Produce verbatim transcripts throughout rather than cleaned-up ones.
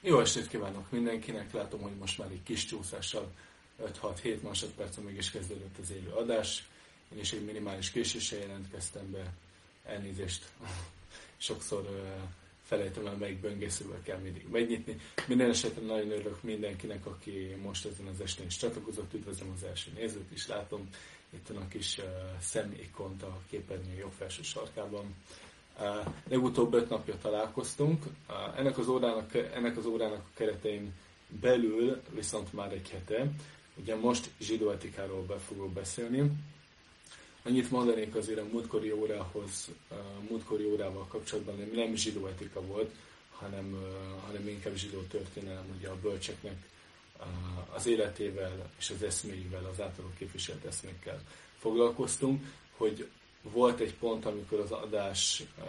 Jó estét kívánok mindenkinek, látom, hogy most már egy kis csúszással öt-hat-hét másodpercen mégis kezdődött az élő adás. Én is egy minimális késéssel jelentkeztem be, elnézést, sokszor uh, felejtem el, melyik böngészővel kell mindig megnyitni. Minden esetben nagyon örülök mindenkinek, aki most ezen az estén is csatlakozott, üdvözlöm az első nézőt is, látom itt a kis uh, szemikont a képernyő jobb felső sarkában. Uh, legutóbb öt napja találkoztunk, uh, ennek, az órának, ennek az órának a keretein belül viszont már egy hete, ugye most zsidó etikáról be fogok beszélni. Annyit mondanék azért a múltkori órához, uh, múltkori órával kapcsolatban, nem, nem zsidó etika volt, hanem, uh, hanem inkább zsidó történelem, ugye a bölcseknek uh, az életével és az eszméivel, az általuk képviselt eszmékkel foglalkoztunk, hogy volt egy pont, amikor az adás uh,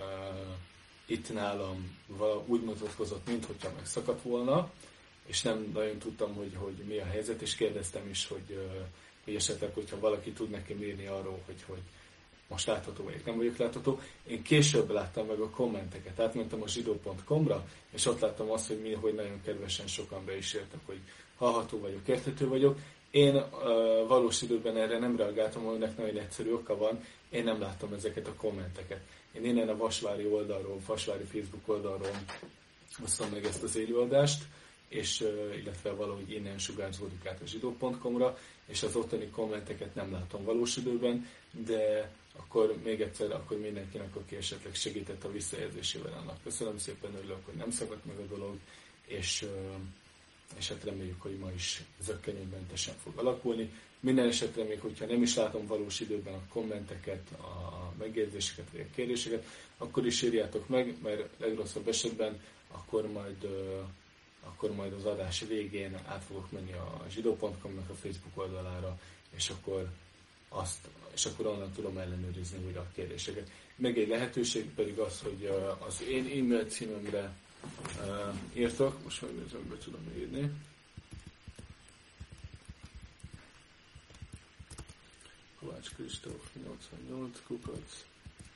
itt nálam úgy mutatkozott, mintha megszakadt volna, és nem nagyon tudtam, hogy, hogy mi a helyzet, és kérdeztem is, hogy, uh, hogy esetleg, hogyha valaki tud nekem írni arról, hogy, hogy most látható vagyok, nem vagyok látható. Én később láttam meg a kommenteket, átmentem a zsidó pont com-ra, és ott láttam azt, hogy mi, hogy nagyon kedvesen sokan be is írtak, hogy hallható vagyok, érthető vagyok. Én uh, valós időben erre nem reagáltam, aminek nagyon egyszerű oka van, én nem láttam ezeket a kommenteket. Én innen a Vasvári oldalról, Vasvári Facebook oldalról hoztam meg ezt az élőadást, és, uh, illetve valahogy innen sugárzódik át a zsidó pont com-ra, és az ottani kommenteket nem látom valós időben, de akkor még egyszer, akkor mindenkinek, aki esetleg segített a visszajelzésével, annak köszönöm szépen, örülök, hogy nem szakadt meg a dolog, és uh, és hát reméljük, hogy ma is zökkenőmentesen fog alakulni. Minden esetre még, hogyha nem is látom valós időben a kommenteket, a megjegyzéseket, vagy a kérdéseket, akkor is írjátok meg, mert legrosszabb esetben akkor majd, akkor majd az adás végén át fogok menni a zsidó pont com-nak a Facebook oldalára, és akkor, azt, és akkor onnan tudom ellenőrizni újra a kérdéseket. Meg egy lehetőség pedig az, hogy az én e-mail címemre Uh, írtak, most megnézem, be tudom írni. Kovács Kristóf nyolcvannyolc kukac.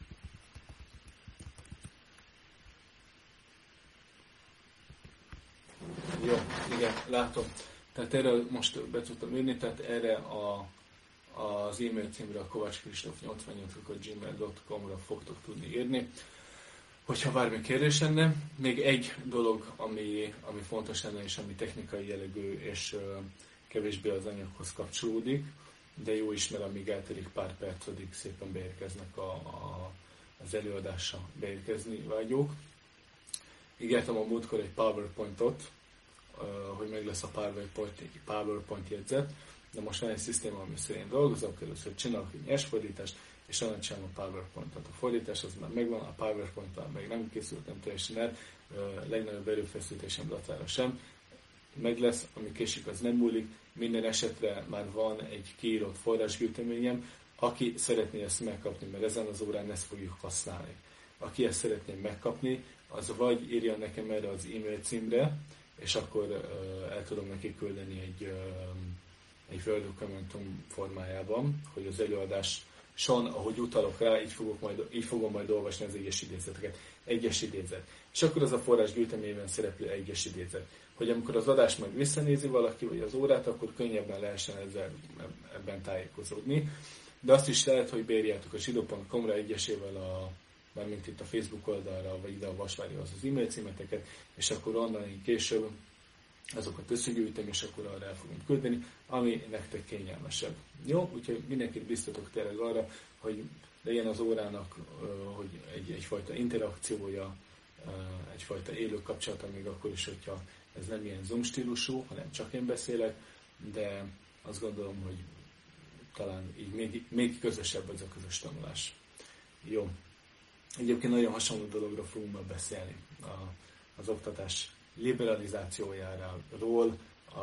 Jó, igen, látom. Tehát erre most be tudtam írni, tehát erre a, az e-mail címre a kovács kristóf nyolcvannyolc kukac gmail pont com-ra fogtok tudni írni. Hogyha bármi kérdés lenne, még egy dolog, ami, ami fontos lenne, és ami technikai jellegű, és uh, kevésbé az anyaghoz kapcsolódik, de jó is, mert amíg eltelik pár perc, addig szépen beérkeznek a, a, az előadásra beérkezni vágyók. Ígértem a múltkor egy PowerPointot, uh, hogy meg lesz a PowerPoint, egy PowerPoint jegyzet, de most van egy szisztéma, ami szerint dolgozok, először csinálok egy nyersfordítást, és onnan csinálom a PowerPoint-ot. A fordítás az már megvan, a PowerPoint-tal még nem készült, nem teljesen el, legnagyobb erőfeszítésem dacára sem. Meg lesz, ami késik, az nem múlik, minden esetre már van egy kiírott forrásgyűjteményem, aki szeretné ezt megkapni, mert ezen az órán ezt fogjuk használni. Aki ezt szeretné megkapni, az vagy írja nekem erre az e-mail címre, és akkor el tudom neki küldeni egy, egy Word dokumentum formájában, hogy az előadás Son, ahogy utalok rá, így, fogok majd, így fogom majd olvasni az egyes idézeteket. Egyes idézet. És akkor az a forrás gyűjteményben szereplő egyes idézet. Hogy amikor az adást meg visszanézi valaki, vagy az órát, akkor könnyebben lehessen ezzel, ebben tájékozódni. De azt is lehet, hogy beírjátok a zsidó pont com-ra egyesével, a, mármint itt a Facebook oldalra, vagy ide a Vasvárihoz az e-mail címeteket, és akkor onnan én később azokat összegyűjtem, és akkor arra el fogom küldeni, ami nektek kényelmesebb. Jó? Úgyhogy mindenkit biztatok tényleg arra, hogy legyen az órának hogy egy, egyfajta interakciója, egyfajta élő kapcsolata, még akkor is, hogyha ez nem ilyen Zoom stílusú, hanem csak én beszélek, de azt gondolom, hogy talán így még, még közösebb ez a közös tanulás. Jó. Egyébként nagyon hasonló dologra fogunk ma beszélni. A, az oktatás liberalizációjáról a,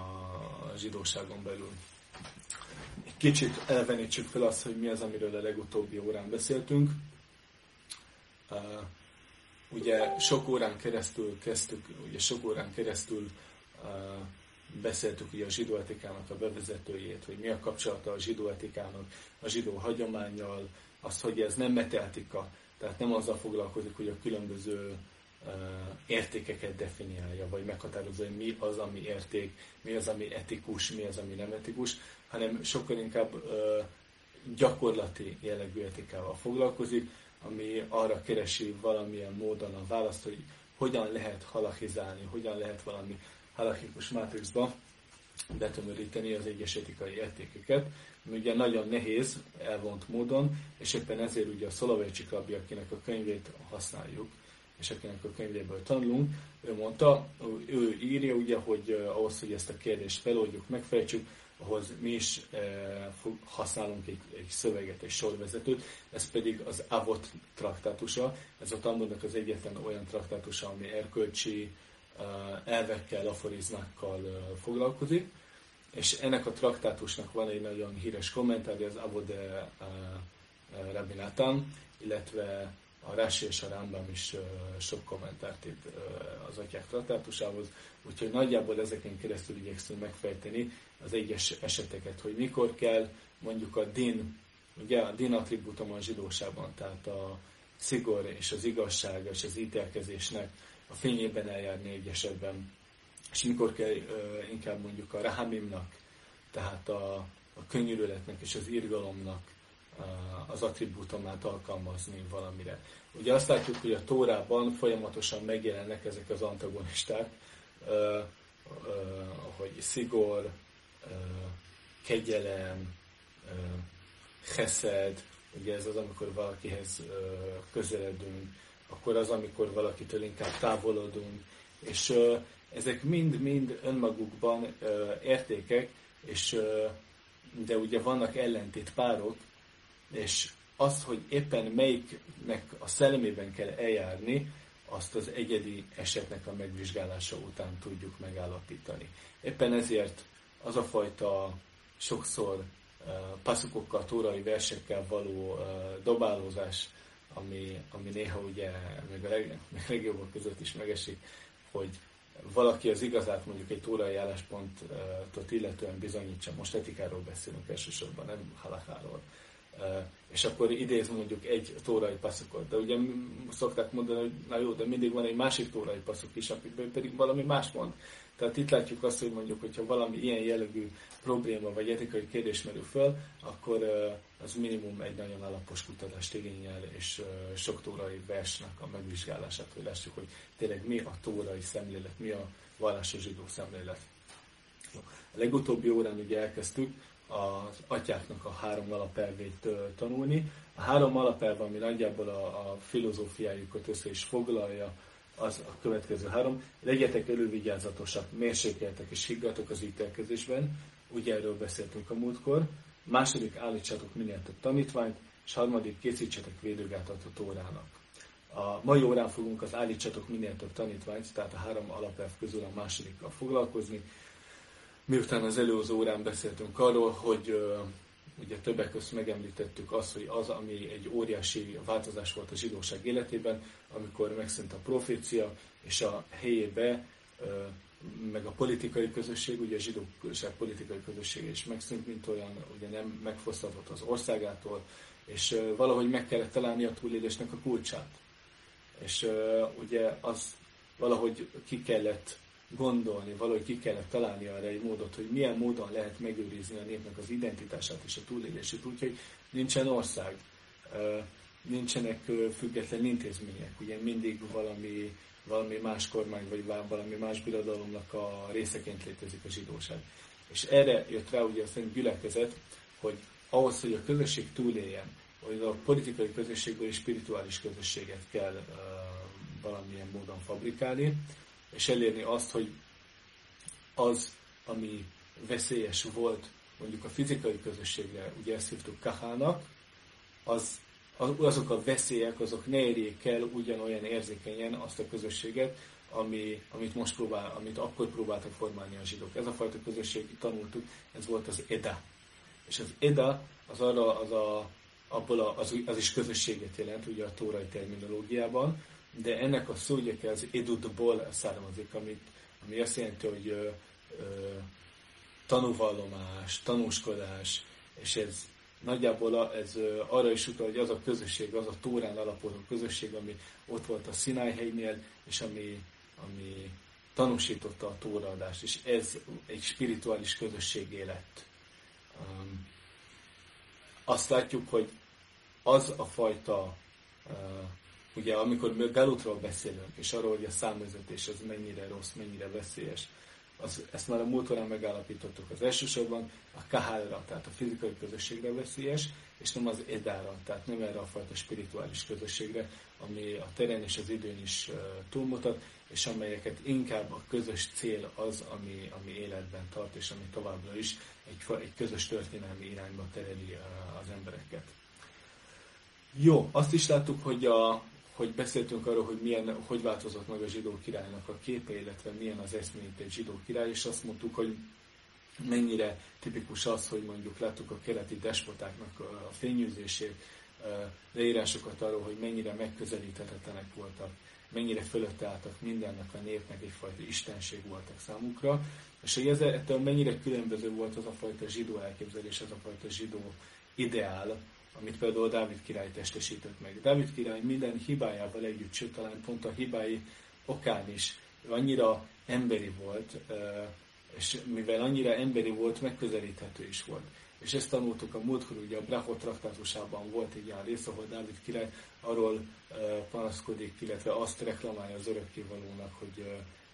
a zsidóságon belül. Egy kicsit elvenítsük fel azt, hogy mi az, amiről a legutóbbi órán beszéltünk. Uh, ugye sok órán keresztül kezdtük, ugye sok órán keresztül uh, beszéltük ugye a zsidó etikának a bevezetőjét, hogy mi a kapcsolata a zsidó etikának, a zsidó hagyománnyal, azt, hogy ez nem meteetika, tehát nem azzal foglalkozik, hogy a különböző értékeket definiálja, vagy meghatározza, hogy mi az, ami érték, mi az, ami etikus, mi az, ami nem etikus, hanem sokkal inkább gyakorlati jellegű etikával foglalkozik, ami arra keresi valamilyen módon a választ, hogy hogyan lehet halachizálni, hogyan lehet valami halachikus mátrixba betömöríteni az egyes etikai értékeket, ami ugye nagyon nehéz, elvont módon, és éppen ezért ugye a Szoloveitchik rabbi, akinek a könyvét használjuk, és akinek a könyvéből tanulunk, ő mondta, ő írja ugye, hogy ahhoz, hogy ezt a kérdést feloldjuk, megfejtsük, ahhoz mi is eh, használunk egy, egy szöveget, egy sorvezetőt, ez pedig az Avot traktátusa, ez a Talmudnak az egyetlen olyan traktátusa, ami erkölcsi eh, elvekkel, aforizmákkal eh, foglalkozik, és ennek a traktátusnak van egy nagyon híres kommentárja, az Avot eh, eh, Rabbi Natan, illetve a Rashi és a Rambam is uh, sok kommentárt írt uh, az atyák traktátusához, úgyhogy nagyjából ezeken keresztül igyekszünk megfejteni az egyes eseteket, hogy mikor kell mondjuk a din, ugye a din attribútum a zsidóságban, tehát a szigor és az igazság és az ítélkezésnek a fényében eljárni egy esetben, és mikor kell uh, inkább mondjuk a rahamimnak, tehát a, a könnyűlőletnek és az irgalomnak az attribútumát alkalmazni valamire. Ugye azt látjuk, hogy a Tórában folyamatosan megjelennek ezek az antagonisták, hogy szigor, kegyelem, cheszed, ugye ez az, amikor valakihez közeledünk, akkor az, amikor valakitől inkább távolodunk, és ezek mind-mind önmagukban értékek, és de ugye vannak ellentét párok, és azt, hogy éppen melyiknek a szellemében kell eljárni, azt az egyedi esetnek a megvizsgálása után tudjuk megállapítani. Éppen ezért az a fajta sokszor uh, passzukokkal, tórai versekkel való uh, dobálózás, ami, ami néha ugye még a, leg, még a legjobbak között is megesik, hogy valaki az igazát mondjuk egy tórai álláspontot illetően bizonyítsa. Most etikáról beszélünk elsősorban, nem halakháról. Uh, és akkor idéz mondjuk egy tórai passzukot. De ugye szokták mondani, hogy na jó, de mindig van egy másik tórai passzuk is, akikből pedig valami más mond. Tehát itt látjuk azt, hogy mondjuk, hogyha valami ilyen jellegű probléma vagy etikai kérdés merül föl, akkor uh, az minimum egy nagyon alapos kutatást igényel, és uh, sok tórai versnek a megvizsgálását, hogy lássuk, hogy tényleg mi a tórai szemlélet, mi a vallásos zsidó szemlélet. A legutóbbi órán ugye elkezdtük az atyáknak a három alapelvét uh, tanulni. A három alapelv, ami nagyjából a, a filozófiájukat össze is foglalja, az a következő három. Legyetek elővigyázatosak, mérsékeltek és higgatok az ítélkezésben. Ugye erről beszéltünk a múltkor. Második, állítsatok minél több tanítványt, és harmadik, készítsetek védőgátat a Tórának. A mai órán fogunk az állítsatok minél több tanítványt, tehát a három alapelv közül a másodikkal foglalkozni. Miután az előző órán beszéltünk arról, hogy uh, ugye többek között megemlítettük azt, hogy az, ami egy óriási változás volt a zsidóság életében, amikor megszűnt a profécia, és a helyébe, uh, meg a politikai közösség, ugye a zsidóság politikai közössége is megszűnt, mint olyan, ugye nem megfosztatott az országától, és uh, valahogy meg kellett találni a túlélésnek a kulcsát. És uh, ugye az valahogy ki kellett gondolni, valahogy ki kellett találni arra egy módot, hogy milyen módon lehet megőrizni a népnek az identitását és a túlélését, úgyhogy nincsen ország, nincsenek független intézmények, ugye mindig valami, valami más kormány, vagy valami más birodalomnak a részeként létezik a zsidóság. És erre jött rá ugye a szerint gyülekezet, hogy ahhoz, hogy a közösség túléljen, hogy a politikai közösségből és spirituális közösséget kell uh, valamilyen módon fabrikálni, és elérni azt, hogy az, ami veszélyes volt mondjuk a fizikai közösségre, ugye ezt hívtuk kahának, az, azok a veszélyek, azok ne érjék el ugyanolyan érzékenyen azt a közösséget, ami, amit most próbál, amit akkor próbáltak formálni a zsidók. Ez a fajta közösség, tanultuk, ez volt az Eda. És az Eda az arra, az, a, abból a, az, az is közösséget jelent, ugye a tórai terminológiában, de ennek a szógyeke az edudból származik, amit, ami azt jelenti, hogy ö, ö, tanúvallomás, tanúskodás, és ez nagyjából ez arra is utal, hogy az a közösség, az a Tórán alapuló közösség, ami ott volt a Szináj-hegynél, és ami, ami tanúsította a tóraadást, és ez egy spirituális közösségé lett. Um, azt látjuk, hogy az a fajta, uh, ugye amikor Galutról beszélünk, és arról, hogy a számvezetés az mennyire rossz, mennyire veszélyes, az, ezt már a múltkor megállapítottuk. Az elsősorban a kahálra, tehát a fizikai közösségre veszélyes, és nem az edára, tehát nem erre a fajta spirituális közösségre, ami a teren és az időn is uh, túlmutat, és amelyeket inkább a közös cél az, ami, ami életben tart, és ami továbbra is egy, egy közös történelmi irányba tereli uh, az embereket. Jó, azt is láttuk, hogy, a, hogy beszéltünk arról, hogy milyen, hogy változott meg a zsidó királynak a képe, illetve milyen az eszményt egy zsidó király, és azt mondtuk, hogy mennyire tipikus az, hogy mondjuk láttuk a keleti despotáknak a fényűzését, leírásokat arról, hogy mennyire megközelíthetetlenek voltak, mennyire fölötte álltak mindennek a népnek, egyfajta istenség voltak számukra, és hogy ez, ettől mennyire különböző volt az a fajta zsidó elképzelés, az a fajta zsidó ideál, amit például Dávid király testesített meg. Dávid király minden hibájával együtt, sőt talán pont a hibái okán is annyira emberi volt, és mivel annyira emberi volt, megközelíthető is volt. És ezt tanultuk a múltkor, ugye a Brachot traktátusában volt egy ilyen rész, ahol Dávid király arról panaszkodik, illetve azt reklamálja az örökkévalónak, hogy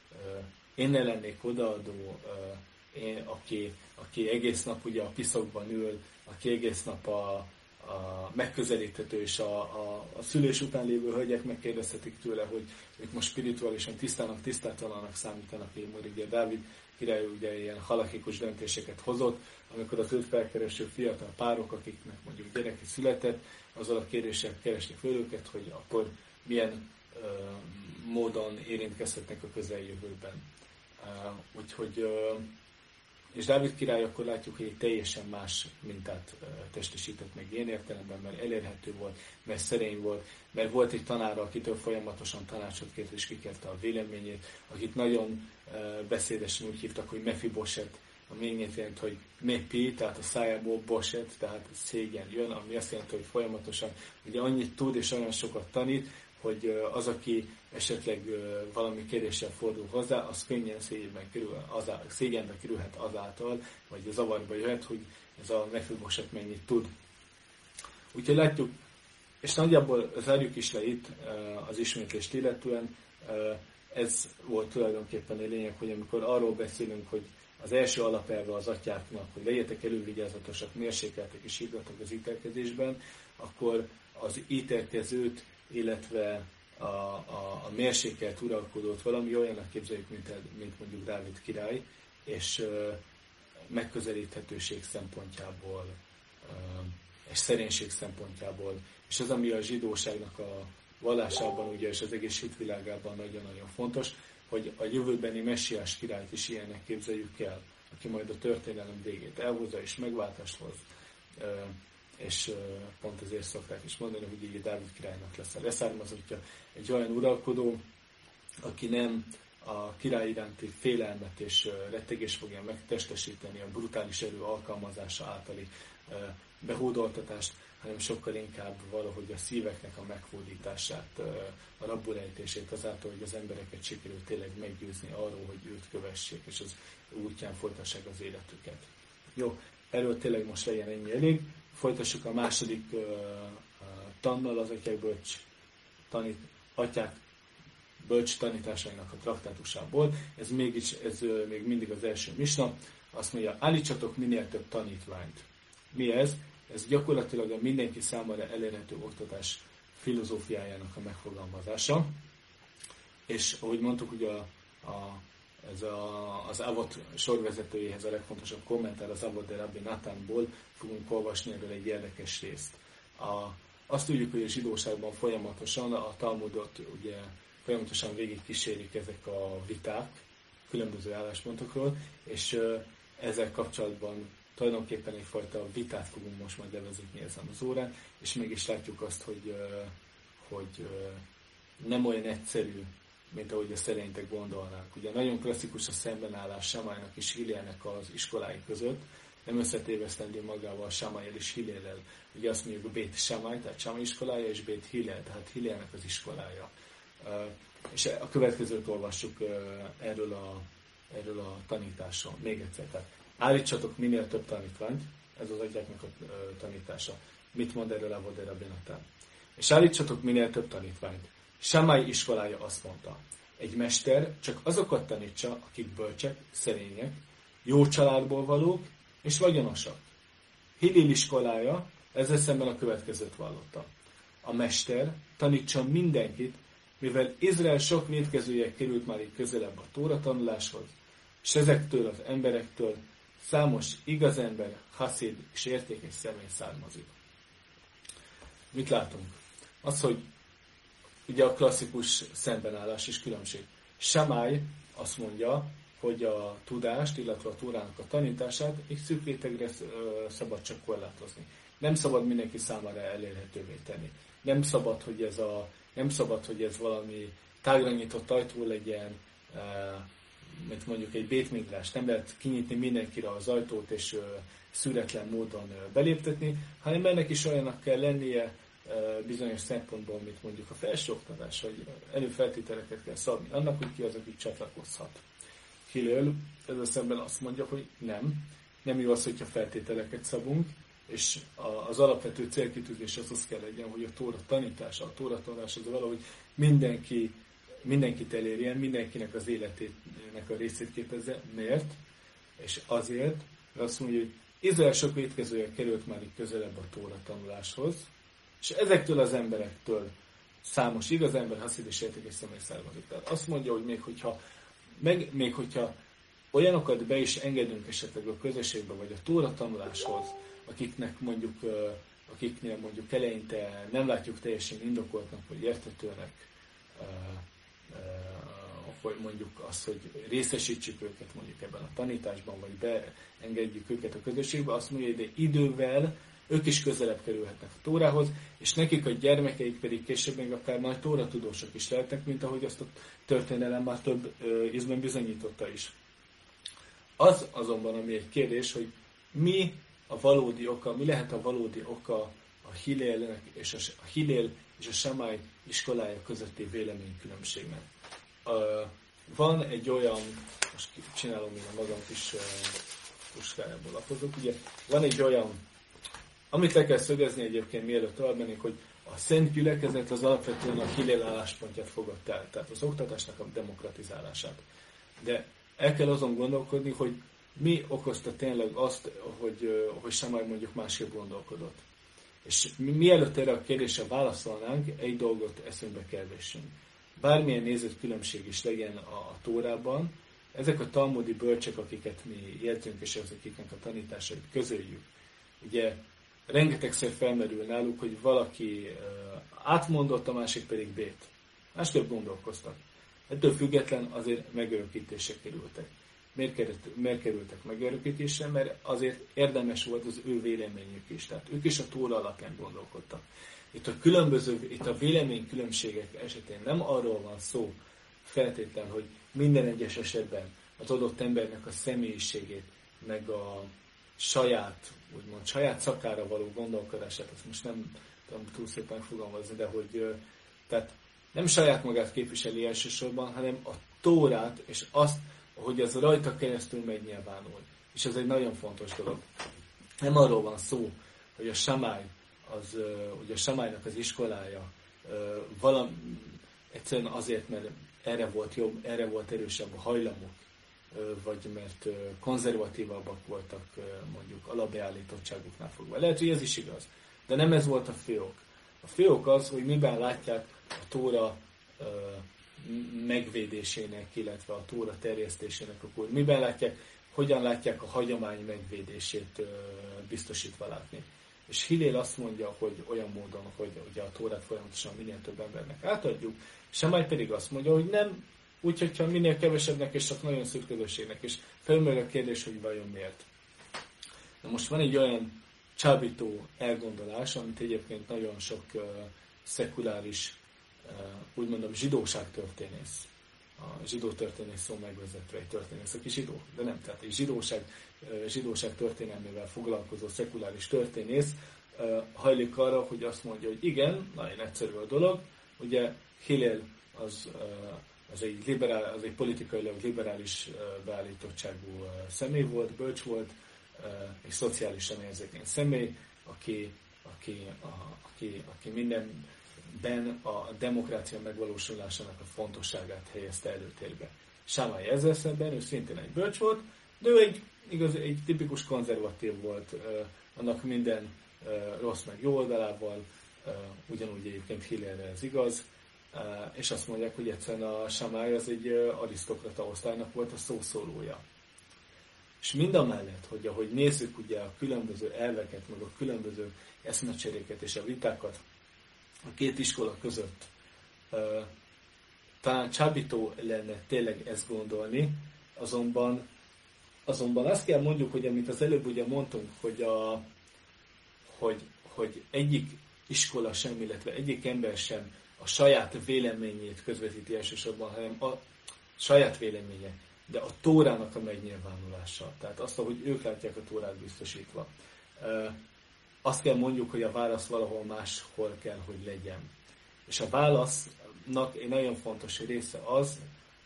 én ne lennék odaadó, én, aki, aki egész nap ugye a piszokban ül, aki egész nap a, a megközelíthető, és a, a, a szülés után lévő hölgyek megkérdezhetik tőle, hogy ők most spirituálisan tisztának, tisztátalanak számítanak, én mondjuk, ugye Dávid király ugye ilyen halakikus döntéseket hozott, amikor az őt felkereső fiatal párok, akiknek mondjuk gyereke született, azzal a kéréssel keresni föl őket, hogy akkor milyen uh, módon érintkezhetnek a közeljövőben. Uh, úgyhogy, uh, és Dávid király akkor látjuk, hogy egy teljesen más mintát uh, testesített meg ilyen értelemben, mert elérhető volt, mert szerény volt, mert volt egy tanára, akitől folyamatosan tanácsot kért és kikérte a véleményét, akit nagyon uh, beszédesen úgy hívtak, hogy Mefiboset, ami ennyit jelent, hogy mepi, tehát a szájából boset, tehát szégyen jön, ami azt jelenti, hogy folyamatosan ugye annyit tud és olyan sokat tanít, hogy az, aki esetleg valami kérdéssel fordul hozzá, az könnyen szégyenbe, kerül, azá, szégyenbe kerülhet azáltal, vagy zavarba jöhet, hogy ez a Mefiboset mennyit tud. Úgyhogy látjuk, és nagyjából zárjuk is le itt az ismétlést illetően, ez volt tulajdonképpen a lényeg, hogy amikor arról beszélünk, hogy az első alapelve az atyáknak, hogy legyetek elővigyázatosak, mérsékeltek és higgadtak az ítélkezésben, akkor az ítélkezőt, illetve a, a, a mérsékelt uralkodót valami olyannak képzeljük, mint, mint mondjuk Dávid király, és uh, megközelíthetőség szempontjából, uh, és szerénység szempontjából. És ez, ami a zsidóságnak a vallásában, ugye, és az egész hitvilágában nagyon-nagyon fontos, hogy a jövőbeni messiás királyt is ilyennek képzeljük el, aki majd a történelem végét elhozza és megváltást hoz. És pont ezért szokták is mondani, hogy így Dávid királynak lesz a leszármazottja. Egy olyan uralkodó, aki nem a király iránti félelmet és rettegést fogja megtestesíteni a brutális erő alkalmazása általi behódoltatást, hanem sokkal inkább valahogy a szíveknek a meghódítását, a rabulejtését azáltal, hogy az embereket sikerül tényleg meggyőzni arról, hogy őt kövessék, és az útján folytassák az életüket. Jó, erről tényleg most legyen ennyi elég. Folytassuk a második uh, tannal, az atyák bölcs tanít, atyák bölcs tanításainak a traktátusából. Ez, mégis, ez uh, még mindig az első misna. Azt mondja, állítsatok minél több tanítványt. Mi ez? Ez gyakorlatilag a mindenki számára elérhető oktatás filozófiájának a megfogalmazása. És ahogy mondtuk, ugye a, a, ez a, az Avot sorvezetőjéhez a legfontosabb kommentár, az Avot de Rabbi Natánból fogunk olvasni erről egy érdekes részt. A, azt tudjuk, hogy a zsidóságban folyamatosan a Talmudot ugye folyamatosan végig kísérik ezek a viták, különböző álláspontokról, és ezzel kapcsolatban tulajdonképpen egyfajta vitát fogunk most majd levezetni ezen az órán, és mégis látjuk azt, hogy, hogy nem olyan egyszerű, mint ahogy a szerénytek gondolnánk. Ugye nagyon klasszikus a szembenállás Samálynak és Hillelnek az iskolái között, nem összetévesztendő magával Samályel és Hilléllel. Ugye azt mondjuk Bét Samály, tehát Samály iskolája, és Bét Hillel, tehát Hillelnek az iskolája. És a következőt olvassuk erről a, erről a tanításról. Még egyszer, tehát állítsatok minél több tanítványt, ez az atyáknak a tanítása. Mit mond erről Avoda Rabbi Natan? És állítsatok minél több tanítványt. Samály iskolája azt mondta, egy mester csak azokat tanítsa, akik bölcsek, szerények, jó családból valók és vagyonosak. Hillel iskolája ezzel szemben a következőt vallotta. A mester tanítsa mindenkit, mivel Izrael sok vétkezője került már így közelebb a Tóra tanuláshoz, és ezektől az emberektől számos igaz ember, haszid és értékes személy származik. Mit látunk? Az, hogy ugye a klasszikus szembenállás és különbség. Samály azt mondja, hogy a tudást, illetve a Tórának a tanítását egy szűk rétegre szabad csak korlátozni. Nem szabad mindenki számára elérhetővé tenni. Nem szabad, hogy ez, a, nem szabad, hogy ez valami tágra nyitott ajtó legyen, mint mondjuk egy bétmigrás. Nem lehet kinyitni mindenkire az ajtót és szüretlen módon beléptetni, hanem ennek is olyanak kell lennie bizonyos szempontból, mint mondjuk a felsőoktatás, hogy előfeltételeket kell szabni annak, hogy ki az, aki csatlakozhat. Hillel ezzel szemben azt mondja, hogy nem, nem jó az, hogyha feltételeket szabunk, és az alapvető célkitűzés az az kell legyen, hogy a Tóra tanítása, a Tóra tanulás az valahogy mindenki, mindenkit elérjen, mindenkinek az életének a részét képezze. Miért? És azért, mert azt mondja, hogy Izrael sok vétkezője került már itt közelebb a Tóra tanuláshoz, és ezektől az emberektől számos igaz ember, haszid és értékes személy származik. Tehát azt mondja, hogy még hogyha, meg, még hogyha olyanokat be is engedünk esetleg a közösségbe, vagy a Tóra tanuláshoz, akiknek mondjuk, akiknél mondjuk eleinte nem látjuk teljesen indokoltnak, vagy érthetőnek, hogy mondjuk azt, hogy részesítsük őket mondjuk ebben a tanításban, vagy beengedjük őket a közösségbe, azt mondja, hogy de idővel ők is közelebb kerülhetnek a Tórához, és nekik a gyermekeik pedig később még akár nagy tóratudósok is lehetnek, mint ahogy azt a történelem már több ízben bizonyította is. Az azonban, ami egy kérdés, hogy mi a valódi oka, mi lehet a valódi oka a Hillelnek és a, a Hillel és a Samály iskolája közötti véleménykülönbségnek. Uh, van egy olyan, most csinálom én a magam kis uh, puskájából lapozok, ugye van egy olyan, amit le kell szögezni egyébként mielőtt tovább mennék, hogy a Szent Gyülekezet az alapvetően a Hillel álláspontját fogadta el, tehát az oktatásnak a demokratizálását. De el kell azon gondolkodni, hogy mi okozta tényleg azt, hogy, hogy Samály mondjuk másképp gondolkodott. És mi, mielőtt erre a kérdésre válaszolnánk, egy dolgot eszünkbe kell vessünk. Bármilyen nézett különbség is legyen a, a Tórában, ezek a talmudi bölcsek, akiket mi értünk, és ezeknek a tanításait közöljük. Ugye rengetegszer felmerül náluk, hogy valaki uh, átmondott, a másik pedig bét. Másképp gondolkoztak. Ettől független azért megörökítésre kerültek. Miért, került, miért kerültek megörökítésre? Mert azért érdemes volt az ő véleményük is. Tehát ők is a Tóra alapján gondolkodtak. Itt a különböző, itt a véleménykülönbségek esetén nem arról van szó feltétlen, hogy minden egyes esetben az adott embernek a személyiségét, meg a saját, úgymond saját szakára való gondolkodását, ezt most nem tudom túl szépen fogalmazni, de hogy tehát nem saját magát képviseli elsősorban, hanem a Tórát, és azt, hogy ez rajta keresztül megnyilvánul. És ez egy nagyon fontos dolog. Nem arról van szó, hogy a Samály, az, hogy a Samálynak az iskolája valami, egyszerűen azért, mert erre volt jobb, erre volt erősebb a hajlamok, vagy mert konzervatívabbak voltak mondjuk alapbeállítottságuknál fogva. Lehet, hogy ez is igaz. De nem ez volt a fő ok. A fő ok az, hogy miben látják a Tóra megvédésének, illetve a Tóra terjesztésének, akkor miben látják, hogyan látják a hagyomány megvédését biztosítva látni. És Hillel azt mondja, hogy olyan módon, hogy ugye a Tórát folyamatosan minél több embernek átadjuk, Samály pedig azt mondja, hogy nem, úgy, hogyha minél kevesebbnek és csak nagyon szűk közösségnek, és felmerül a kérdés, hogy vajon miért. Na most van egy olyan csábító elgondolás, amit egyébként nagyon sok uh, szekuláris, uh, úgy mondom, zsidóságtörténész a zsidó történész szó megvezetve egy történész, aki zsidó, de nem. Tehát egy zsidóság, zsidóság történelmével foglalkozó szekuláris történész hajlik arra, hogy azt mondja, hogy igen, nagyon egyszerű a dolog. Ugye Hillel az, az, egy, liberál, az egy politikailag liberális beállítottságú személy volt, bölcs volt, egy szociálisan érzékeny személy, aki, aki, a, aki, aki mindenben a demokrácia megvalósulásának a fontosságát helyezte előtérbe. Sámai ezzel szemben, ő szintén egy bölcs volt, de ő egy, igaz, egy tipikus konzervatív volt, annak minden rossz meg jó oldalával, ugyanúgy egyébként Hillelre ez igaz, és azt mondják, hogy egyszerűen a Sámai az egy arisztokrata osztálynak volt a szószólója. És mindamellett, hogy ahogy nézzük ugye a különböző elveket, meg a különböző eszmecseréket és a vitákat a két iskola között, talán csábító lenne tényleg ezt gondolni, azonban, azonban azt kell mondjuk, hogy amit az előbb ugye mondtunk, hogy, a, hogy, hogy egyik iskola sem, illetve egyik ember sem a saját véleményét közvetíti elsősorban, hanem a saját véleménye, de a Tórának a megnyilvánulása. Tehát azt, ahogy ők látják a Tórát biztosítva. Azt kell mondjuk, hogy a válasz valahol máshol kell, hogy legyen. És a válasznak egy nagyon fontos része az,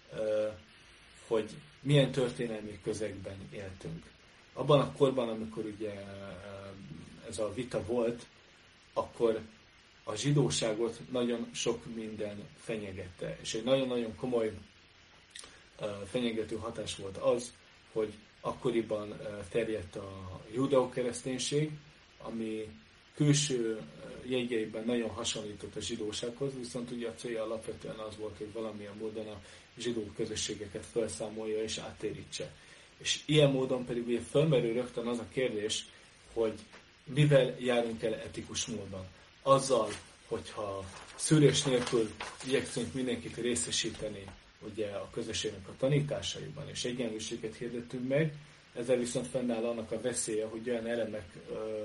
hogy milyen történelmi közegben éltünk. Abban a korban, amikor ugye ez a vita volt, akkor a zsidóságot nagyon sok minden fenyegette. És egy nagyon-nagyon komoly fenyegető hatás volt az, hogy akkoriban terjedt a judeokereszténység, ami külső jegyeiben nagyon hasonlított a zsidósághoz, viszont ugye a célja alapvetően az volt, hogy valamilyen módon a zsidó közösségeket felszámolja és áttérítse. És ilyen módon pedig ugye felmerül rögtön az a kérdés, hogy mivel járunk el etikus módon. Azzal, hogyha szűrés nélkül igyekszünk mindenkit részesíteni ugye a közösségnek a tanításaiban, és egyenlőséget hirdettünk meg, ezzel viszont fennáll annak a veszélye, hogy olyan elemek ö, ö,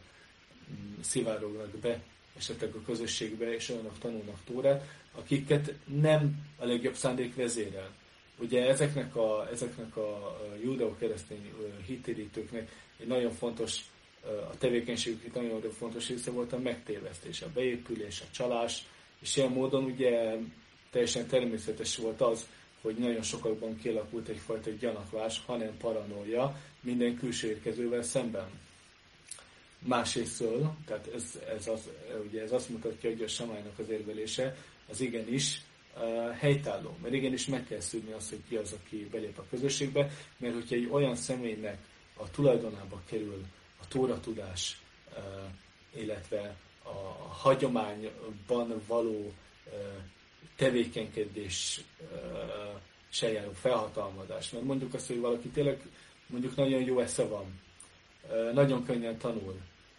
szivárognak be esetleg a közösségbe, és olyanok tanulnak Tórát, akiket nem a legjobb szándék vezérel. Ugye ezeknek a, ezeknek a judeo-keresztény hittérítőknek egy nagyon fontos, a tevékenységük itt nagyon fontos része volt a megtévesztés, a beépülés, a csalás, és ilyen módon ugye teljesen természetes volt az, hogy nagyon sokakban kialakult egyfajta gyanakvás, hanem paranoia minden külső érkezővel szemben. Másrésztől, tehát ez, ez, az, ugye ez azt mutatja, hogy a Sámálynak az érvelése az igenis uh, helytálló, mert igenis meg kell szűrni azt, hogy ki az, aki belép a közösségbe, mert hogyha egy olyan személynek a tulajdonába kerül a tóratudás, uh, illetve a hagyományban való uh, tevékenykedés se járó felhatalmazás. Mert mondjuk azt, hogy valaki tényleg mondjuk nagyon jó esze van, nagyon könnyen tanul,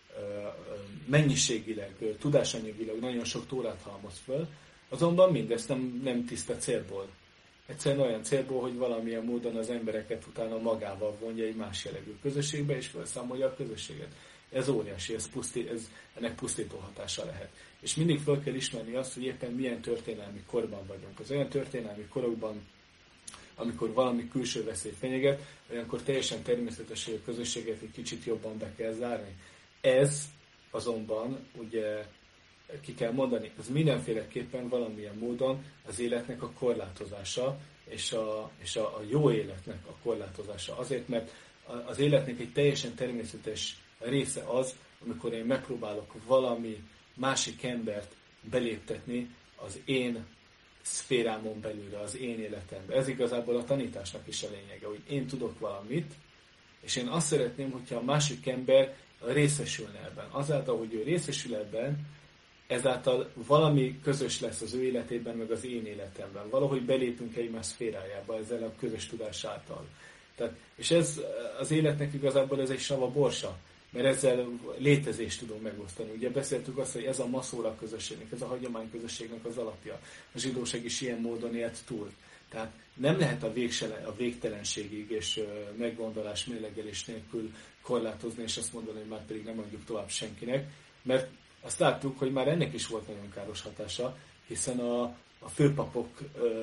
mennyiségileg, tudásanyagilag nagyon sok Tórát halmoz föl, azonban mindezt nem, nem tiszta célból. Egyszerűen olyan célból, hogy valamilyen módon az embereket utána magával vonja egy más jellegű közösségbe, és felszámolja a közösséget. Ez óriási, ez pusztít, ez, ennek pusztító hatása lehet. És mindig fel kell ismerni azt, hogy éppen milyen történelmi korban vagyunk. Az olyan történelmi korokban, amikor valami külső veszély fenyeget, olyankor teljesen természetes, hogy a közösséget egy kicsit jobban be kell zárni. Ez azonban, ugye ki kell mondani, ez mindenféleképpen valamilyen módon az életnek a korlátozása, és a, és a, a jó életnek a korlátozása. Azért, mert az életnek egy teljesen természetes része az, amikor én megpróbálok valami másik embert beléptetni az én szférámon belülre, az én életembe. Ez igazából a tanításnak is a lényege, hogy én tudok valamit, és én azt szeretném, hogyha a másik ember részesülne ebben. Azáltal, hogy ő részesül ebben, ezáltal valami közös lesz az ő életében, meg az én életemben. Valahogy belépünk egymás szférájába ezzel a közös tudás által. Tehát, és ez az életnek igazából ez egy sava borsa, mert ezzel létezést tudunk megosztani. Ugye beszéltük azt, hogy ez a maszóra közösségnek, ez a hagyomány közösségnek az alapja. A zsidóság is ilyen módon élt túl. Tehát nem lehet a, végsele, a végtelenségig és meggondolás, mérlegelés nélkül korlátozni, és azt mondani, hogy már pedig nem mondjuk tovább senkinek, mert azt láttuk, hogy már ennek is volt nagyon káros hatása, hiszen a, a főpapok ö,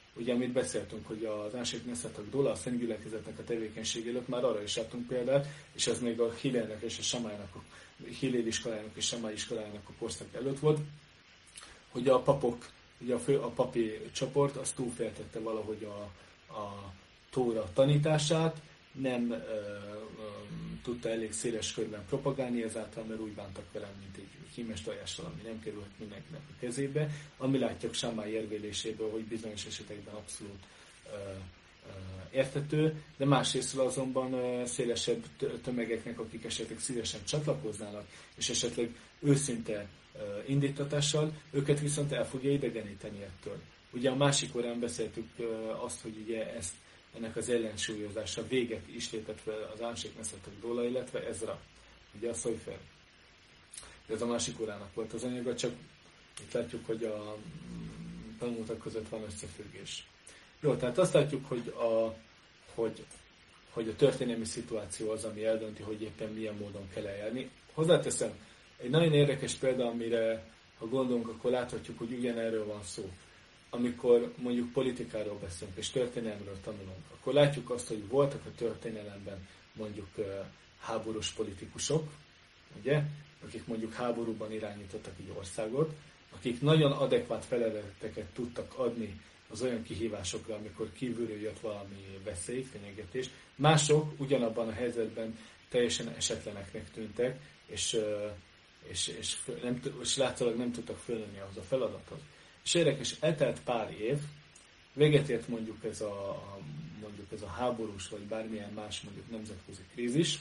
ugye amit beszéltünk, hogy az Ánsék Neszetek Dola, a Szent Gyülekezetnek a tevékenységéről már arra is adtunk példát, és ez még a Hillelnek és a Samálynak, a Hillel iskolájának és Samály iskolájának a korszak előtt volt, hogy a papok, ugye a, fő, a papi csoport az túlféltette valahogy a, a Tóra tanítását, nem ö, ö, tudta elég széles körben propagálni ezáltal, mert úgy bántak velem, mint egy hímes tojással, ami nem kerülhet mindenkinek a kezébe, ami látjuk Samály érveléséből, hogy bizonyos esetekben abszolút ö, ö, érthető, de másrésztről azonban ö, szélesebb tömegeknek, akik esetleg szívesen csatlakoznának, és esetleg őszinte ö, indítatással, őket viszont el fogja idegeníteni ettől. Ugye a másik órán beszéltük ö, azt, hogy ugye ezt ennek az ellensúlyozása véget is lépett fel az Ánsék Neszetek Dóla, illetve Ezra, ugye a Szojfer. Ez a másik órának volt az anyaga, csak itt látjuk, hogy a tanultak között van összefüggés. Jó, tehát azt látjuk, hogy a, hogy, hogy a történelmi szituáció az, ami eldönti, hogy éppen milyen módon kell eljárni. Hozzáteszem, egy nagyon érdekes példa, amire ha gondolunk, akkor láthatjuk, hogy ugyanerről van szó. Amikor mondjuk politikáról beszélünk és történelemről tanulunk, akkor látjuk azt, hogy voltak a történelemben mondjuk háborús politikusok, ugye, akik mondjuk háborúban irányítottak egy országot, akik nagyon adekvát feleleteket tudtak adni az olyan kihívásokra, amikor kívülről jött valami veszély, fenyegetés. Mások ugyanabban a helyzetben teljesen esetleneknek tűntek, és, és, és, nem, és látszólag nem tudtak fölölni ahhoz a feladathoz. És érdekes, eltelt pár év, véget ért mondjuk ez a, mondjuk ez a háborús, vagy bármilyen más mondjuk nemzetközi krízis,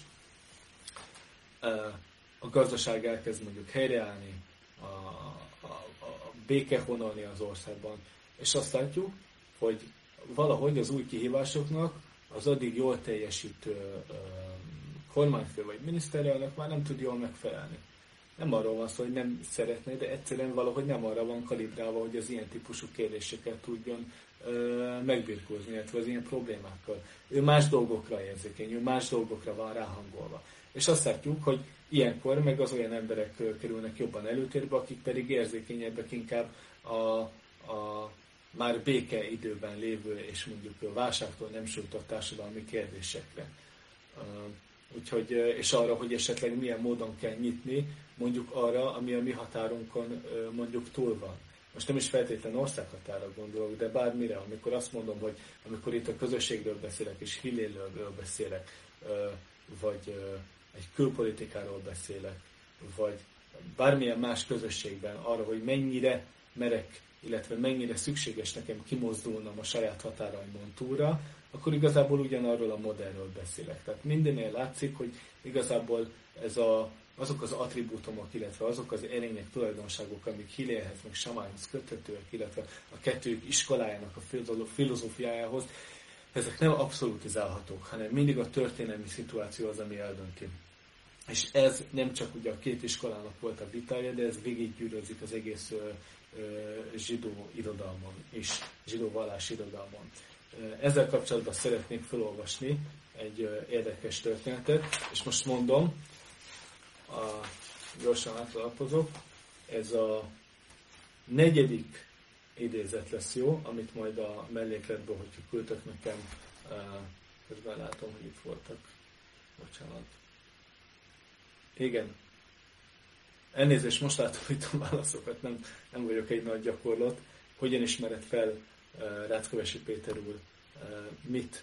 a gazdaság elkezd mondjuk helyreállni, a, a, a béke honolni az országban, és azt látjuk, hogy valahogy az új kihívásoknak az addig jól teljesítő kormányfő vagy miniszterelnök már nem tud jól megfelelni. Nem arról van szó, hogy nem szeretné, de egyszerűen valahogy nem arra van kalibrálva, hogy az ilyen típusú kérdéseket tudjon ö, megbirkózni, illetve az ilyen problémákkal. Ő más dolgokra érzékeny, ő más dolgokra van ráhangolva. És azt látjuk, hogy ilyenkor meg az olyan emberek kerülnek jobban előtérbe, akik pedig érzékenyebbek inkább a, a már béke időben lévő és mondjuk válságtól nem sújtott társadalmi kérdésekre. Úgyhogy, és arra, hogy esetleg milyen módon kell nyitni, mondjuk arra, ami a mi határunkon mondjuk túl van. Most nem is feltétlenül országhatára gondolok, de bármire, amikor azt mondom, hogy amikor itt a közösségről beszélek, és Hillelről beszélek, vagy egy külpolitikáról beszélek, vagy bármilyen más közösségben arra, hogy mennyire merek, illetve mennyire szükséges nekem kimozdulnom a saját határaimon túlra, akkor igazából ugyanarról a modellről beszélek. Tehát mindennél látszik, hogy igazából ez a, azok az attribútumok, illetve azok az erények, tulajdonságok, amik Hillelhez, meg Samályhoz köthetőek, illetve a kettőjük iskolájának a filozófiájához, ezek nem abszolutizálhatók, hanem mindig a történelmi szituáció az, ami eldönti. És ez nem csak ugye a két iskolának volt a vitája, de ez végiggyűrözik az egész ö, ö, zsidó irodalmon és zsidó vallás irodalmon. Ezzel kapcsolatban szeretnék felolvasni egy ö, érdekes történetet, és most mondom, a, gyorsan átlapozok, ez a negyedik idézet lesz jó, amit majd a mellékletből, hogyha küldtök nekem, közben látom, hogy itt voltak. Bocsánat. Igen. Elnézést, most látom itt a válaszokat, nem, nem vagyok egy nagy gyakorlat. Hogyan ismered fel Ráckövesi Péter úr mit?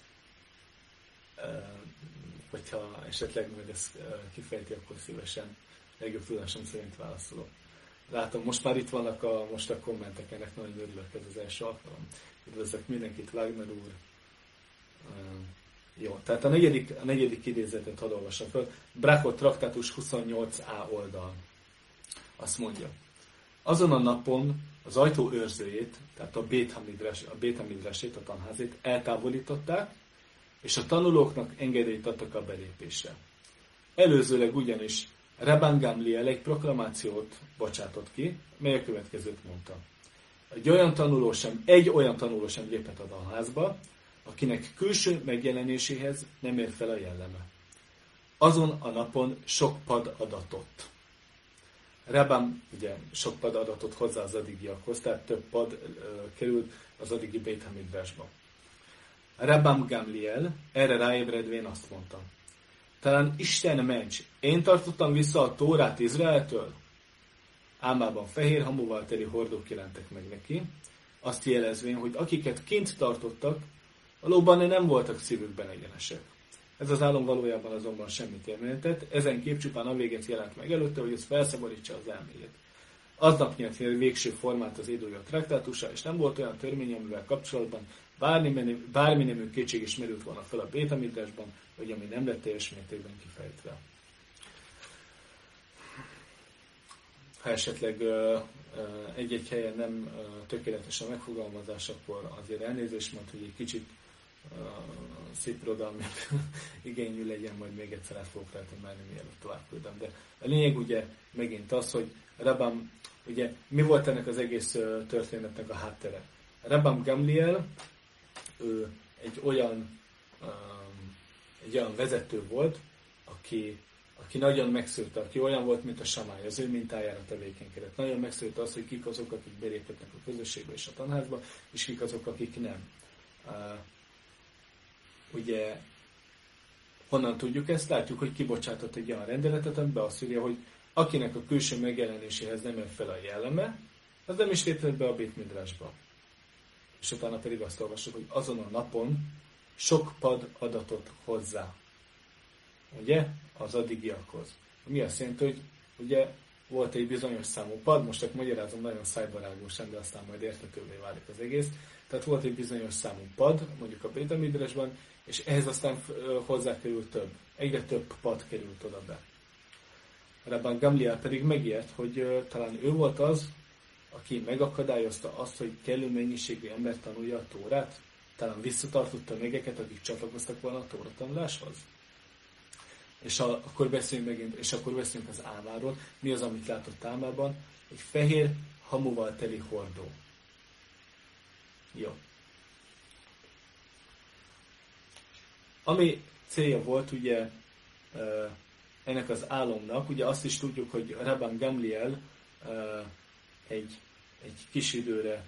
Hogyha esetleg majd ezt kifejti, akkor szívesen, legjobb tudásom szerint válaszolok. Látom, most már itt vannak a, most a kommentek, ennek nagyon örülök, ez az első alkalom. Üdvözlök mindenkit, Wagner úr. Uh, jó, tehát a negyedik, a negyedik idézetet hadd olvassam fel. Brákot traktátus huszonnyolc á oldal. Azt mondja, azon a napon az ajtó őrzőjét, tehát a Bét Hamidrásét, a tanházét eltávolították, és a tanulóknak engedélyt adtak a belépésre. Előzőleg ugyanis Rabban Gamliel egy proklamációt bocsátott ki, mely a következőt mondta. Egy olyan tanuló sem, egy olyan tanuló sem léphet a tanházba, akinek külső megjelenéséhez nem ér fel a jelleme. Azon a napon sok pad adatott. Rabban ugye sok pad adatot hozzá az adigiakhoz, tehát több pad ö, került az adigi Beit Hamidrasba. Rabban Gamliel erre ráébredvén azt mondta, talán Isten ments, én tartottam vissza a Tórát Izraeltől? Álmában fehér hamuval teli hordók jelentek meg neki, azt jelezvén, hogy akiket kint tartottak, valóban nem voltak szívükben egyenesek. Ez az álom valójában azonban semmit érméltett, ezen kép csupán a véget jelent meg előtte, hogy ez felszabadítsa az elméjét. Aznap nyert végső formát az Édója traktátusa, és nem volt olyan törvény, amivel kapcsolatban bármi, bármi nemű kétség is merült volna fel a Beit Hamidrasban, vagy ami nem lett teljes mértékben kifejtve. Ha esetleg uh, uh, egy-egy helyen nem uh, tökéletes a megfogalmazás, akkor azért elnézést mond, hogy egy kicsit uh, szép irodalmibb igényű legyen, majd még egyszer át fogok rajta menni, mielőtt tovább küldem. De a lényeg ugye megint az, hogy Rabban, ugye mi volt ennek az egész uh, történetnek a háttere? Rabban Gamliel, ő egy olyan, um, egy olyan vezető volt, aki aki nagyon megszűrte, aki olyan volt, mint a Samály, az ő mintájára tevékenykedett. Nagyon megszűrte azt, hogy kik azok, akik beléphetnek a közösségbe és a tanházba, és kik azok, akik nem. Uh, ugye, honnan tudjuk ezt? Látjuk, hogy kibocsátott egy olyan rendeletet, amiben azt írja, hogy akinek a külső megjelenéséhez nem jön fel a jelleme, az nem is léphet be a Beit Midrasba. És utána pedig azt olvasok, hogy azon a napon sok pad adatot hozzá. Ugye? Az adigiakhoz. Mi azt jelenti, hogy ugye volt egy bizonyos számú pad, most csak magyarázom nagyon szájbarágosan, de aztán majd érthetővé válik az egész. Tehát volt egy bizonyos számú pad, mondjuk a Beit Hamidrasban, és ehhez aztán hozzá került több. Egyre több pad került oda be. Rabban Gamliel pedig megért, hogy uh, talán ő volt az, aki megakadályozta azt, hogy kellő mennyiségű ember tanulja a Tórát. Talán visszatartotta mégeket, akik csatlakoztak volna a Tóra tanuláshoz. És a, akkor beszéljünk megint, és akkor beszéljünk az álmáról. Mi az, amit látott álmában? Egy fehér hamuval teli hordó. Jó. Ami célja volt ugye ennek az álomnak, ugye azt is tudjuk, hogy Rabban Gamliel egy, egy kis időre,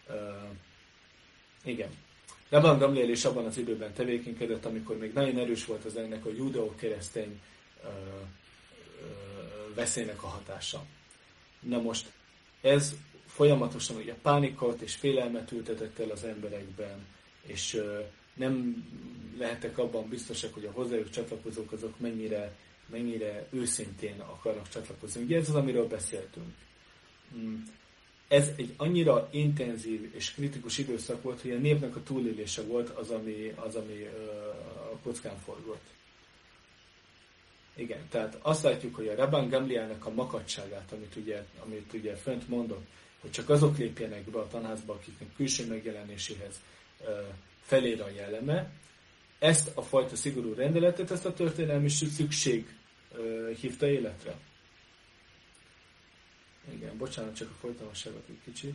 igen, Rabban Gamliel is abban az időben tevékenykedett, amikor még nagyon erős volt az ennek a judeó-keresztény veszélynek a hatása. Na most ez folyamatosan ugye pánikot és félelmet ültetett el az emberekben, és ö, nem lehetek abban biztosak, hogy a hozzájuk csatlakozók azok mennyire, mennyire őszintén akarnak csatlakozni. Ugye ez az, amiről beszéltünk. Ez egy annyira intenzív és kritikus időszak volt, hogy a népnek a túlélése volt az, ami, az, ami ö, a kockán forgott. Igen, tehát azt látjuk, hogy a Rabban Gamlielnek a makadságát, amit ugye, amit ugye fönt mondott, hogy csak azok lépjenek be a tanházba, akiknek külső megjelenéséhez ö, felér a jelleme, ezt a fajta szigorú rendeletet, ezt a történelmi szükség ö, hívta életre. Igen, bocsánat, csak a folytonosságot egy kicsit.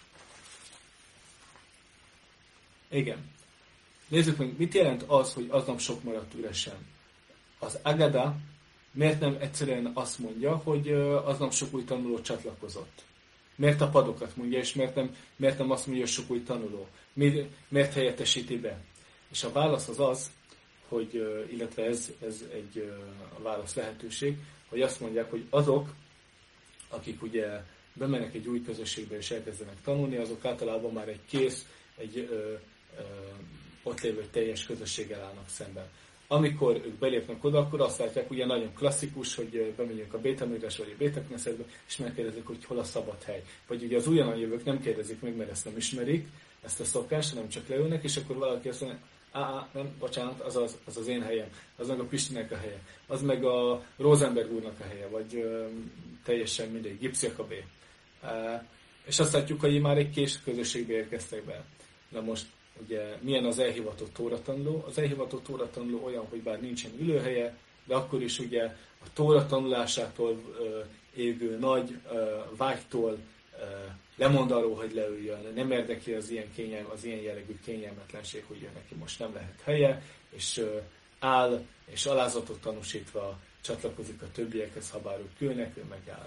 Igen. Nézzük meg, mit jelent az, hogy aznap sok maradt üresen. Az Agada miért nem egyszerűen azt mondja, hogy aznap sok új tanuló csatlakozott? Miért a padokat mondja, és miért nem, miért nem azt mondja, hogy sok új tanuló? Miért helyettesíti be? És a válasz az az, hogy, illetve ez, ez egy a válasz lehetőség, hogy azt mondják, hogy azok, akik ugye bemennek egy új közösségbe és elkezdenek tanulni, azok általában már egy kész, egy ö, ö, ott lévő teljes közösséggel állnak szemben. Amikor ők belépnek oda, akkor azt látják, ugye nagyon klasszikus, hogy bemegyünk a Beit Hamidrasba vagy a Beit Knessetbe, és megkérdezik, hogy hol a szabad hely. Vagy ugye az újonnan jövők nem kérdezik meg, mert ezt nem ismerik, ezt a szokást, hanem csak leülnek, és akkor valaki azt mondja, á, nem, bocsánat, az az, az az én helyem, az meg a Pistinek a helye, az meg a Rosenberg úrnak a helye, vagy ö, teljesen mindegy, Gipsziakabé. E, és azt látjuk, hogy már egy kés közösségbe érkeztek be. Na most, ugye, milyen az elhivatott tóratanuló? Az elhivatott tóratanuló olyan, hogy bár nincsen ülőhelye, de akkor is ugye a tóra tanulásától ö, égő nagy ö, vágytól ö, lemond arról, hogy leüljön, nem érdekli az ilyen, kényelm, az ilyen jellegű kényelmetlenség, hogy neki most nem lehet helye, és ö, áll, és alázatot tanúsítva csatlakozik a többiekhez, ha bár ők külnek, ő megáll.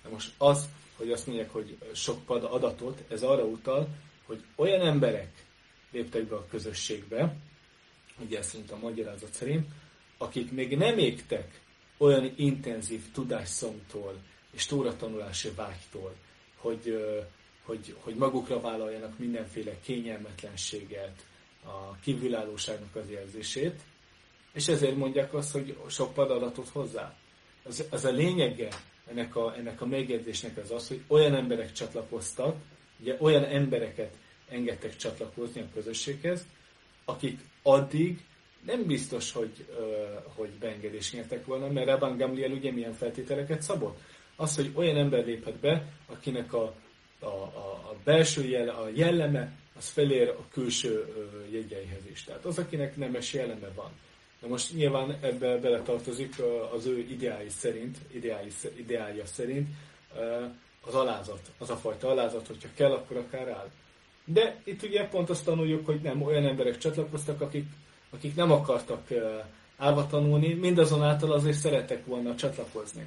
De most az, hogy azt mondják, hogy sok pad adatot, ez arra utal, hogy olyan emberek léptek be a közösségbe, ugye ezt szerint a magyarázat szerint, akik még nem égtek olyan intenzív tudásszomtól és tóratanulási vágytól, hogy, hogy, hogy magukra vállaljanak mindenféle kényelmetlenséget, a kívülállóságnak az érzését, és ezért mondják azt, hogy sok pad adatot hozzá. Az, az a lényege ennek a, ennek a megjegyzésnek az az, hogy olyan emberek csatlakoztak, ugye olyan embereket engedtek csatlakozni a közösséghez, akik addig nem biztos, hogy, uh, hogy beengedést nyertek volna, mert Rabban Gamliel ugye milyen feltételeket szabott? Az, hogy olyan ember léphet be, akinek a, a, a, a belső jelle, a jelleme, az felér a külső uh, jegyeihez is. Tehát az, akinek nemes jelleme van. De most nyilván ebbe beletartozik uh, az ő ideái szerint, ideái, ideálja szerint uh, az alázat, az a fajta alázat, hogyha kell, akkor akár áll. De itt ugye pont azt tanuljuk, hogy nem olyan emberek csatlakoztak, akik, akik nem akartak uh, állva tanulni, mindazonáltal azért szerettek volna csatlakozni.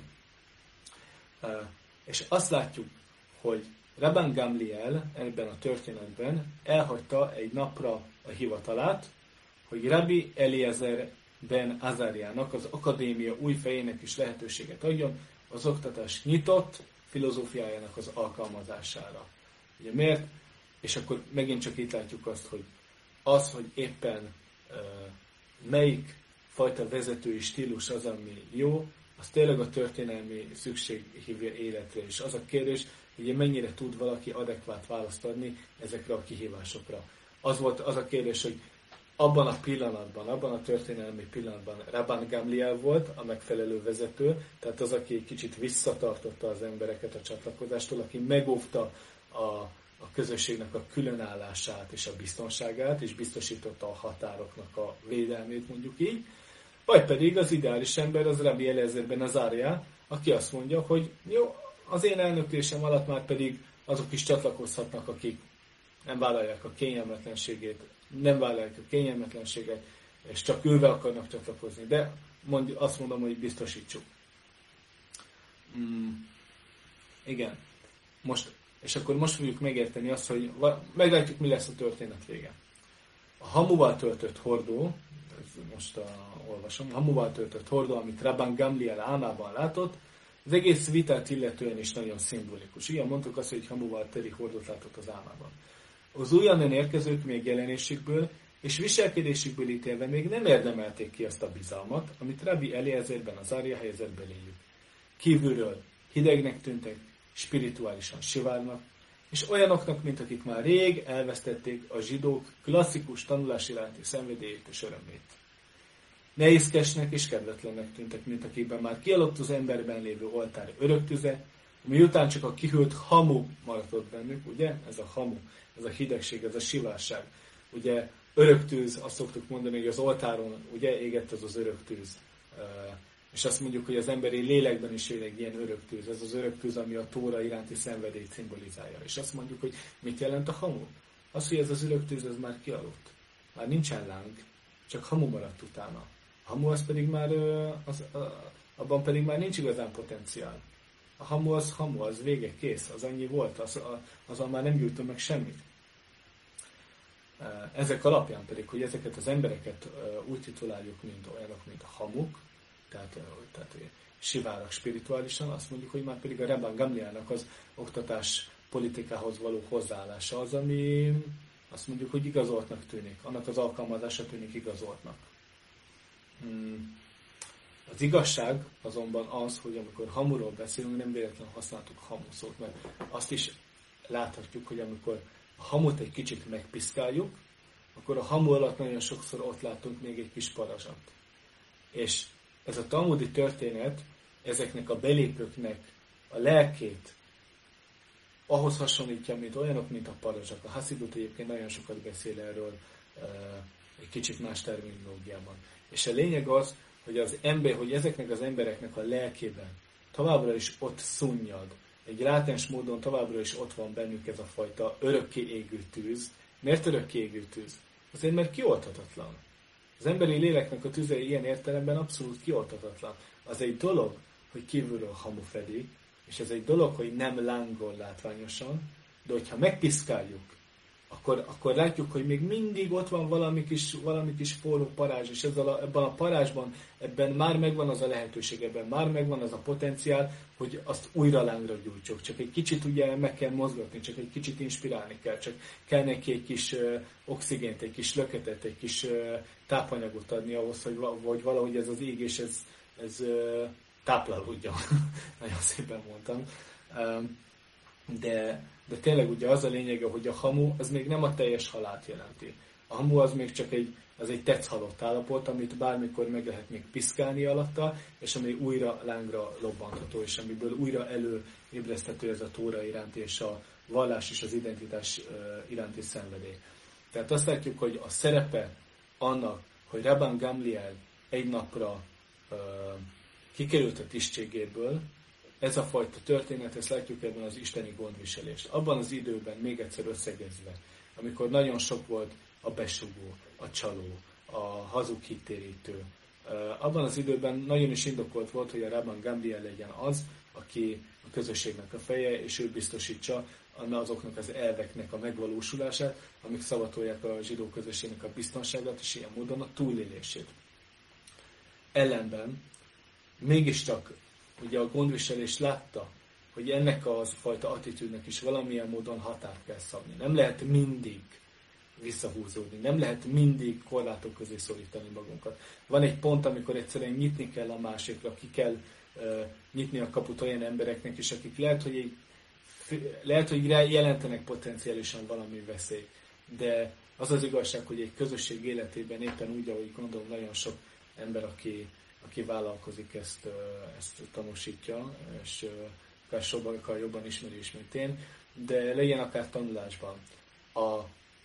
Uh, és azt látjuk, hogy Rabban Gamliel ebben a történetben elhagyta egy napra a hivatalát, hogy Rabbi Eliezer ben Azariának, az akadémia új fejének is lehetőséget adjon az oktatás nyitott filozófiájának az alkalmazására. Ugye miért? És akkor megint csak itt látjuk azt, hogy az, hogy éppen uh, melyik fajta vezetői stílus az, ami jó, az tényleg a történelmi szükség hívja életre. És az a kérdés, hogy mennyire tud valaki adekvát választ adni ezekre a kihívásokra. Az volt az a kérdés, hogy abban a pillanatban, abban a történelmi pillanatban Rabban Gamliel volt a megfelelő vezető, tehát az, aki kicsit visszatartotta az embereket a csatlakozástól, aki megóvta a, a közösségnek a különállását és a biztonságát, és biztosította a határoknak a védelmét, mondjuk így, vagy pedig az ideális ember, az Rabbi Eliezer ben Azariah, aki azt mondja, hogy jó, az én elnöklésem alatt már pedig azok is csatlakozhatnak, akik nem vállalják a kényelmetlenségét, nem vállalják a kényelmetlenséget, és csak ővel akarnak csatlakozni. De mond, azt mondom, hogy biztosítsuk. Mm, igen. Most, és akkor most fogjuk megérteni azt, hogy meglátjuk, mi lesz a történet vége. A hamuval töltött hordó, most a, olvasom, a hamuval töltött hordó, amit Rabban Gamliel álmában látott, az egész vitát illetően is nagyon szimbolikus. Igen, mondtuk azt, hogy hamuval teli hordót látott az álmában. Az újonnan érkezők még jelenésükből és viselkedésükből ítélve még nem érdemelték ki azt a bizalmat, amit Rabbi Eliezer ben Azariah helyezett beléjük. Kívülről hidegnek tűntek, spirituálisan sivárnak, és olyanoknak, mint akik már rég elvesztették a zsidók klasszikus tanulási iránti szenvedélyét és örömét. Nehézkesnek és kedvetlennek tűntek, mint akikben már kialatt az emberben lévő oltár öröktüze, miután csak a kihűlt hamu maradott bennük, ugye? Ez a hamu, ez a hidegség, ez a sivárság. Ugye öröktűz, azt szoktuk mondani, hogy az oltáron ugye égett az az öröktűz. És azt mondjuk, hogy az emberi lélekben is él egy ilyen öröktűz. Ez az öröktűz, ami a Tóra iránti szenvedélyt szimbolizálja. És azt mondjuk, hogy mit jelent a hamu? Az, hogy ez az öröktűz, ez már kialudt. Már nincsen láng, csak hamu maradt utána. A hamu az pedig már, az, abban pedig már nincs igazán potenciál. A hamu az hamu, az vége, kész, az annyi volt, az, azon már nem gyűjtöm meg semmit. Ezek alapján pedig, hogy ezeket az embereket úgy tituláljuk, mint olyanok, mint a hamuk, tehát, tehát sivárak spirituálisan, azt mondjuk, hogy már pedig a Rabban Gamlielnek az oktatás politikához való hozzáállása az, ami azt mondjuk, hogy igazoltnak tűnik. Annak az alkalmazása tűnik igazoltnak. Az igazság azonban az, hogy amikor hamuról beszélünk, nem véletlenül használtuk hamu szót, mert azt is láthatjuk, hogy amikor a hamut egy kicsit megpiszkáljuk, akkor a hamu alatt nagyon sokszor ott látunk még egy kis parazsat. És ez a talmudi történet ezeknek a belépőknek a lelkét ahhoz hasonlítja, mint olyanok, mint a parazsak. A Hasidut egyébként nagyon sokat beszél erről egy kicsit más terminológiában. És a lényeg az, hogy, az ember, hogy ezeknek az embereknek a lelkében továbbra is ott szunnyad. Egy látens módon továbbra is ott van bennük ez a fajta örökké égő tűz. Miért örökké égő tűz? Azért, mert kiolthatatlan. Az emberi léleknek a tüze ilyen értelemben abszolút kiolthatatlan. Az egy dolog, hogy kívülről hamu fedi, És ez egy dolog, hogy nem lángol látványosan, de hogyha megpiszkáljuk, akkor, akkor látjuk, hogy még mindig ott van valami kis, valami kis forró parázs, és ezzel a, ebben a parázsban ebben már megvan az a lehetőség, ebben már megvan az a potenciál, hogy azt újra lángra gyújtsuk. Csak egy kicsit ugye meg kell mozgatni, csak egy kicsit inspirálni kell, csak kell neki egy kis uh, oxigént, egy kis löketet, egy kis uh, tápanyagot adni ahhoz, hogy, hogy valahogy ez az égés, ez, ez uh, táplálódjon. Nagyon szépen mondtam. Um, de, de tényleg ugye az a lényege, hogy a hamu az még nem a teljes halált jelenti. A hamu az még csak egy, az egy tetszhalott állapot, amit bármikor meg lehet még piszkálni alatta, és ami újra lángra lobbantható, és amiből újra előébreszthető ez a Tóra iránti, és a vallás és az identitás iránti szenvedély. Tehát azt látjuk, hogy a szerepe annak, hogy Rabban Gamliel egy napra uh, kikerült a tisztségéből, ez a fajta történet, ezt látjuk ebben az isteni gondviselést. Abban az időben, még egyszer összegezve, amikor nagyon sok volt a besugó, a csaló, a hazug hittérítő, abban az időben nagyon is indokolt volt, hogy a Rabban Gamliel legyen az, aki a közösségnek a feje, és ő biztosítsa azoknak az elveknek a megvalósulását, amik szavatolják a zsidó közösségnek a biztonságát, és ilyen módon a túlélését. Ellenben mégiscsak ugye a gondviselés látta, hogy ennek az fajta attitűdnek is valamilyen módon határt kell szabni. Nem lehet mindig visszahúzódni, nem lehet mindig korlátok közé szorítani magunkat. Van egy pont, amikor egyszerűen nyitni kell a másikra, ki kell uh, nyitni a kaput olyan embereknek is, akik lehet, hogy, egy, lehet, hogy jelentenek potenciálisan valami veszélyt. De az az igazság, hogy egy közösség életében éppen úgy, ahogy gondolom, nagyon sok ember, aki aki vállalkozik, ezt, ezt tanúsítja, és akár sokkal jobban ismeri is, mint én, de legyen akár tanulásban. A,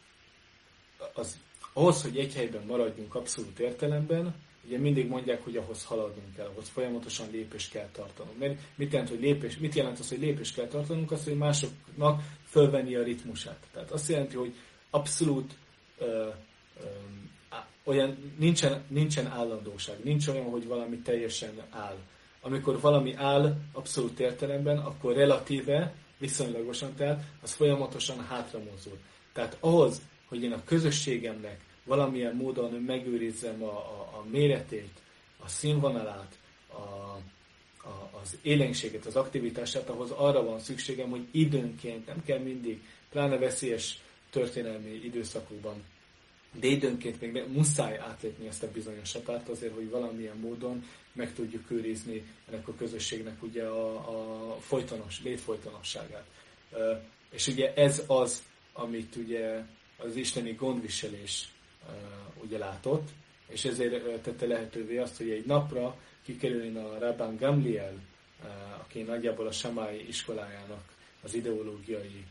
az, ahhoz, hogy egy helyben maradjunk abszolút értelemben, ugye mindig mondják, hogy ahhoz haladnunk kell, ahhoz folyamatosan lépést kell tartanunk. Mert mit jelent, hogy lépés, mit jelent az, hogy lépést kell tartanunk? Azt, hogy másoknak fölvenni a ritmusát. Tehát azt jelenti, hogy abszolút ö, ö, olyan nincsen, nincsen állandóság, nincs olyan, hogy valami teljesen áll. Amikor valami áll abszolút értelemben, akkor relatíve, viszonylagosan, tehát az folyamatosan hátra mozdul. Tehát ahhoz, hogy én a közösségemnek valamilyen módon megőrizzem a, a, a méretét, a színvonalát, a, a, az élénkséget, az aktivitását, ahhoz arra van szükségem, hogy időnként, nem kell mindig, pláne veszélyes történelmi időszakokban, de időnként még muszáj átlépni ezt a bizonyos határt azért, hogy valamilyen módon meg tudjuk őrizni ennek a közösségnek ugye a, a folytonos, létfolytonosságát. És ugye ez az, amit ugye az isteni gondviselés ugye látott, és ezért tette lehetővé azt, hogy egy napra kikerüljön a Rabban Gamliel, aki nagyjából a Samai iskolájának az ideológiai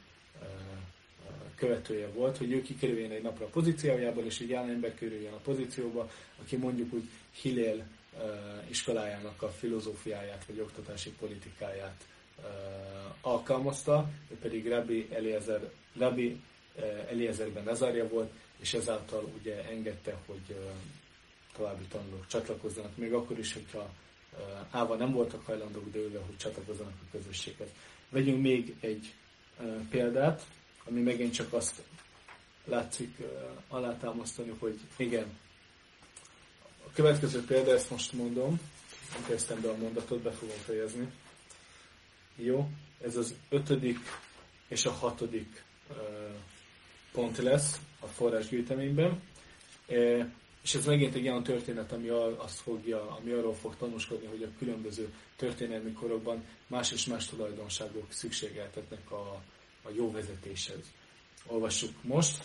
követője volt, hogy ő kikerüljön egy napra a pozíciójából, és egy olyan ember kerüljön a pozícióba, aki mondjuk úgy Hillel iskolájának a filozófiáját, vagy oktatási politikáját alkalmazta, ő pedig Rabbi Eliezer, Rabbi Eliezer ben Azarja volt, és ezáltal ugye engedte, hogy további tanulók csatlakozzanak, még akkor is, hogyha Áva nem voltak hajlandók, de ővel, hogy csatlakozzanak a közösséghez. Vegyünk még egy példát, ami megint csak azt látszik uh, alátámasztani, hogy igen. A következő példa, ezt most mondom, nem kezdtem be a mondatot, be fogom fejezni. Jó, ez az ötödik és a hatodik uh, pont lesz a forrásgyűjteményben. E, és ez megint egy olyan történet, ami, azt fogja, ami arról fog tanúskodni, hogy a különböző történelmi korokban más és más tulajdonságok szükségeltetnek a a jó vezetéshez. Olvassuk most.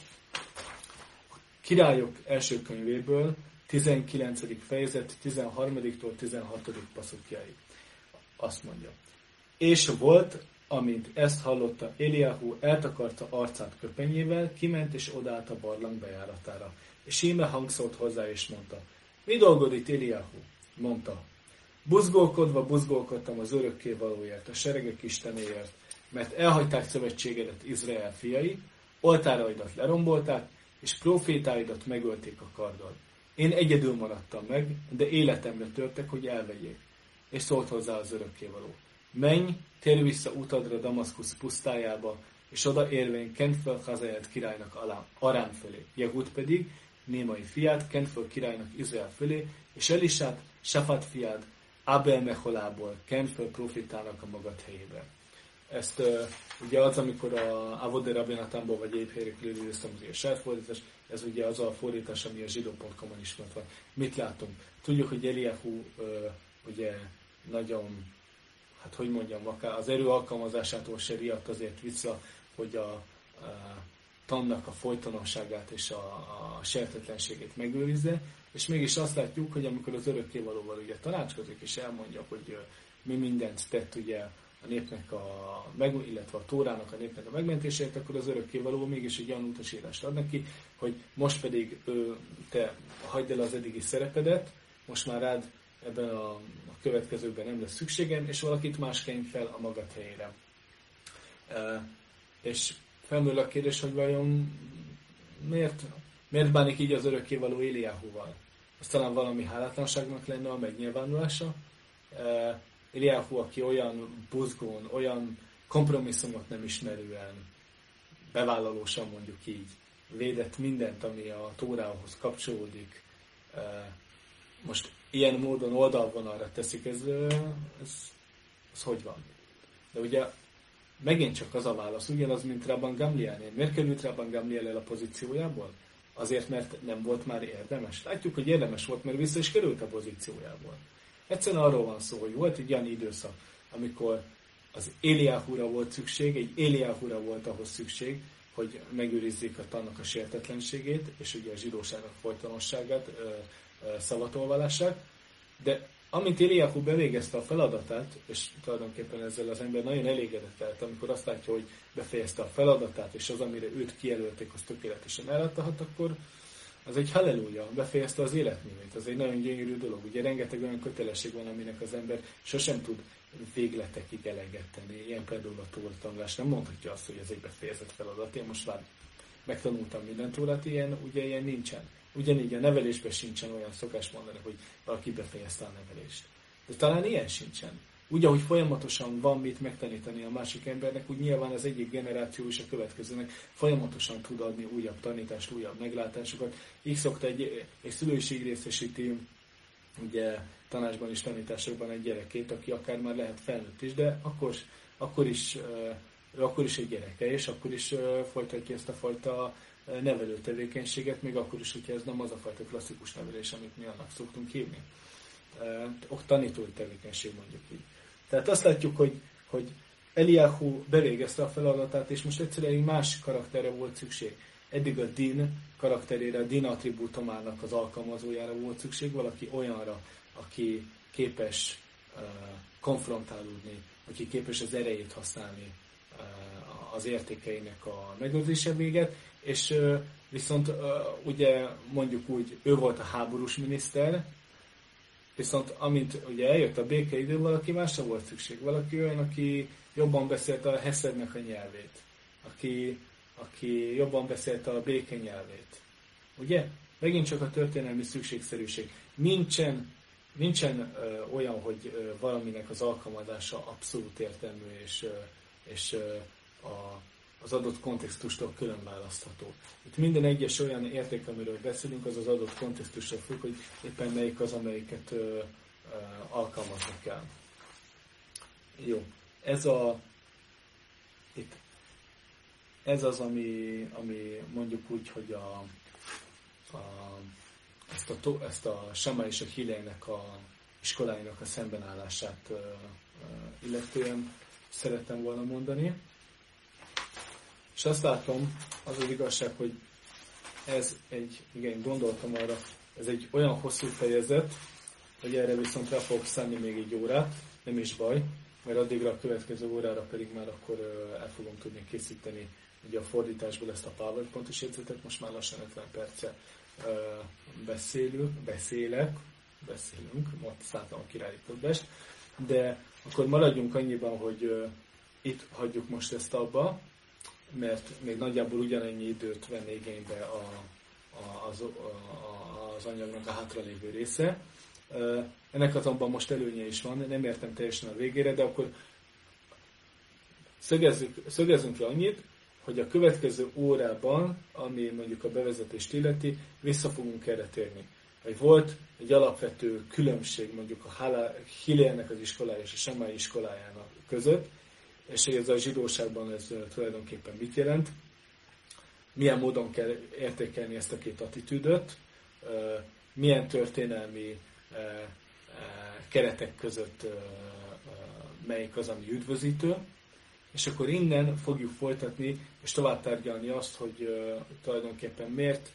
A Királyok első könyvéből tizenkilencedik fejezet tizenharmadiktól tizenhatodik passzukjáig. Azt mondja. És volt, amint ezt hallotta, Eliahu eltakarta arcát köpenyével, kiment és odállt a barlang bejáratára. És íme hangszólt hozzá és mondta. Mi dolgod itt, Eliahu? Mondta. Buzgolkodva buzgolkodtam az örökkévalóért, a seregek istenéért, mert elhagyták szövetségedet Izrael fiai, oltáraidat lerombolták, és profétáidat megölték a karddal. Én egyedül maradtam meg, de életemre törtek, hogy elvegyék. És szólt hozzá az örökkévaló. menj, térj vissza utadra Damaszkusz pusztájába, és oda érvén kent fel Hazael királynak Arám fölé. Jehud pedig Némai fiát kent fel királynak Izrael fölé, és Elisát, Safat fiát Abel Meholából kent fel profitának a magad helyébe. Ezt uh, ugye az, amikor a Avode Rabinatánból vagy épp helyekről időztem az ilyen saját fordítás, ez ugye az a fordítás, ami a zsidó pont com-on ismert van. Mit látunk? Tudjuk, hogy Eliyahu uh, ugye nagyon, hát hogy mondjam, akár az erő alkalmazásától se riadt azért vissza, hogy a, a tannak a folytonosságát és a, a sértetlenségét megőrizze, és mégis azt látjuk, hogy amikor az örökkévalóval ugye tanácskozik és elmondja, hogy uh, mi mindent tett ugye a népnek a, illetve a Tórának a népnek a megmentésért, akkor az örökkévaló mégis egy olyan utasítást ad neki, hogy most pedig ő, te hagyd el az eddigi szerepedet, most már rád ebben a, a következőkben nem lesz szükségem, és valakit más kenj fel a magad helyére. E, és felmerül a kérdés, hogy vajon miért, miért bánik így az örökkévaló Eliyahuval? Az talán valami hálátlanságnak lenne a megnyilvánulása. E, Eliyahu, aki olyan buzgón, olyan kompromisszumot nem ismerően, bevállalósan mondjuk így, védett mindent, ami a Tórához kapcsolódik, most ilyen módon oldalvonalra teszik, ez, ez, ez hogy van? De ugye megint csak az a válasz, ugyanaz, mint Rabban Gamlielnél. Miért került Rabban Gamliel el a pozíciójából? Azért, mert nem volt már érdemes. Látjuk, hogy érdemes volt, mert vissza is került a pozíciójából. Egyszerűen arról van szó, hogy volt egy olyan időszak, amikor az Eliahura volt szükség, egy Eliahura volt ahhoz szükség, hogy megőrizzék a tannak a sértetlenségét, és ugye a zsidóságnak folytonosságát, szavatolvallását. De amint Eliyahu bevégezte a feladatát, és tulajdonképpen ezzel az ember nagyon elégedett lett, amikor azt látja, hogy befejezte a feladatát, és az, amire őt kijelölték, az tökéletesen elláttahat, akkor az egy halleluja, befejezte az életművét. Az egy nagyon gyönyörű dolog. Ugye rengeteg olyan kötelesség van, aminek az ember sosem tud végletekig eleget tenni. Ilyen például a Tóra tanulás. Nem mondhatja azt, hogy ez egy befejezett feladat. Én most már megtanultam minden Tórát, ilyen, ugye ilyen nincsen. Ugyanígy a nevelésben sincsen olyan szokás mondani, hogy valaki befejezte a nevelést. De talán ilyen sincsen. Úgy, ahogy folyamatosan van mit megtanítani a másik embernek, úgy nyilván az egyik generáció és a következőnek folyamatosan tud adni újabb tanítást, újabb meglátásokat. Így szokta egy, egy szülő is így részesíti, ugye tanácsban és tanításokban egy gyerekét, aki akár már lehet felnőtt is, de akkor, akkor, is, akkor is egy gyereke, és akkor is folytatja ezt a fajta nevelő tevékenységet, még akkor is, hogyha ez nem az a fajta klasszikus nevelés, amit mi annak szoktunk hívni. Tanítói tevékenység, mondjuk így. Tehát azt látjuk, hogy, hogy Eliyahu bevégezte a feladatát, és most egyszerűen egy más karakterre volt szükség. Eddig a din karakterére, a din attribútumának az alkalmazójára volt szükség, valaki olyanra, aki képes uh, konfrontálódni, aki képes az erejét használni uh, az értékeinek a megőrzése véget, és uh, viszont uh, ugye mondjuk úgy, ő volt a háborús miniszter, viszont amint ugye eljött a békeidő, valaki másra volt szükség. Valaki olyan, aki jobban beszélte a Heszednek a nyelvét. Aki, aki jobban beszélte a béke nyelvét. Ugye? Megint csak a történelmi szükségszerűség. Nincsen, nincsen ö, olyan, hogy ö, valaminek az alkalmazása abszolút értelmű, és, ö, és ö, a, az adott kontextustól külön választható. Itt minden egyes olyan érték, amiről beszélünk, az az adott kontextustól függ, hogy éppen melyik az, amelyiket ö, ö, alkalmazni kell. Jó. Ez a itt, ez az, ami, ami mondjuk úgy, hogy a, a, ezt, a, ezt a Sama és a Hillelnek a iskoláinak a szembenállását ö, ö, illetően szerettem volna mondani. És azt látom, az az igazság, hogy ez egy, igen, gondoltam arra, ez egy olyan hosszú fejezet, hogy erre viszont rá fogok szánni még egy órát, nem is baj, mert addigra a következő órára pedig már akkor el fogom tudni készíteni ugye a fordításból ezt a PowerPoint-os jegyzetet, most már lassan ötven perce beszélünk, beszélek, beszélünk, most szálltam a királyi tuddást, de akkor maradjunk annyiban, hogy itt hagyjuk most ezt abba, mert még nagyjából ugyanennyi időt venné igénybe a, a, az, a, az anyagnak a hátralévő része. Ennek azonban most előnye is van, nem értem teljesen a végére, de akkor szögezzük, szögezzünk le annyit, hogy a következő órában, ami mondjuk a bevezetést illeti, vissza fogunk erre térni. Hogy volt egy alapvető különbség mondjuk a Hillelnek az iskolája és a Shammai iskolájának között, és ez a zsidóságban ez tulajdonképpen mit jelent, milyen módon kell értékelni ezt a két attitűdöt, milyen történelmi keretek között melyik az, ami üdvözítő, és akkor innen fogjuk folytatni, és tovább tárgyalni azt, hogy tulajdonképpen miért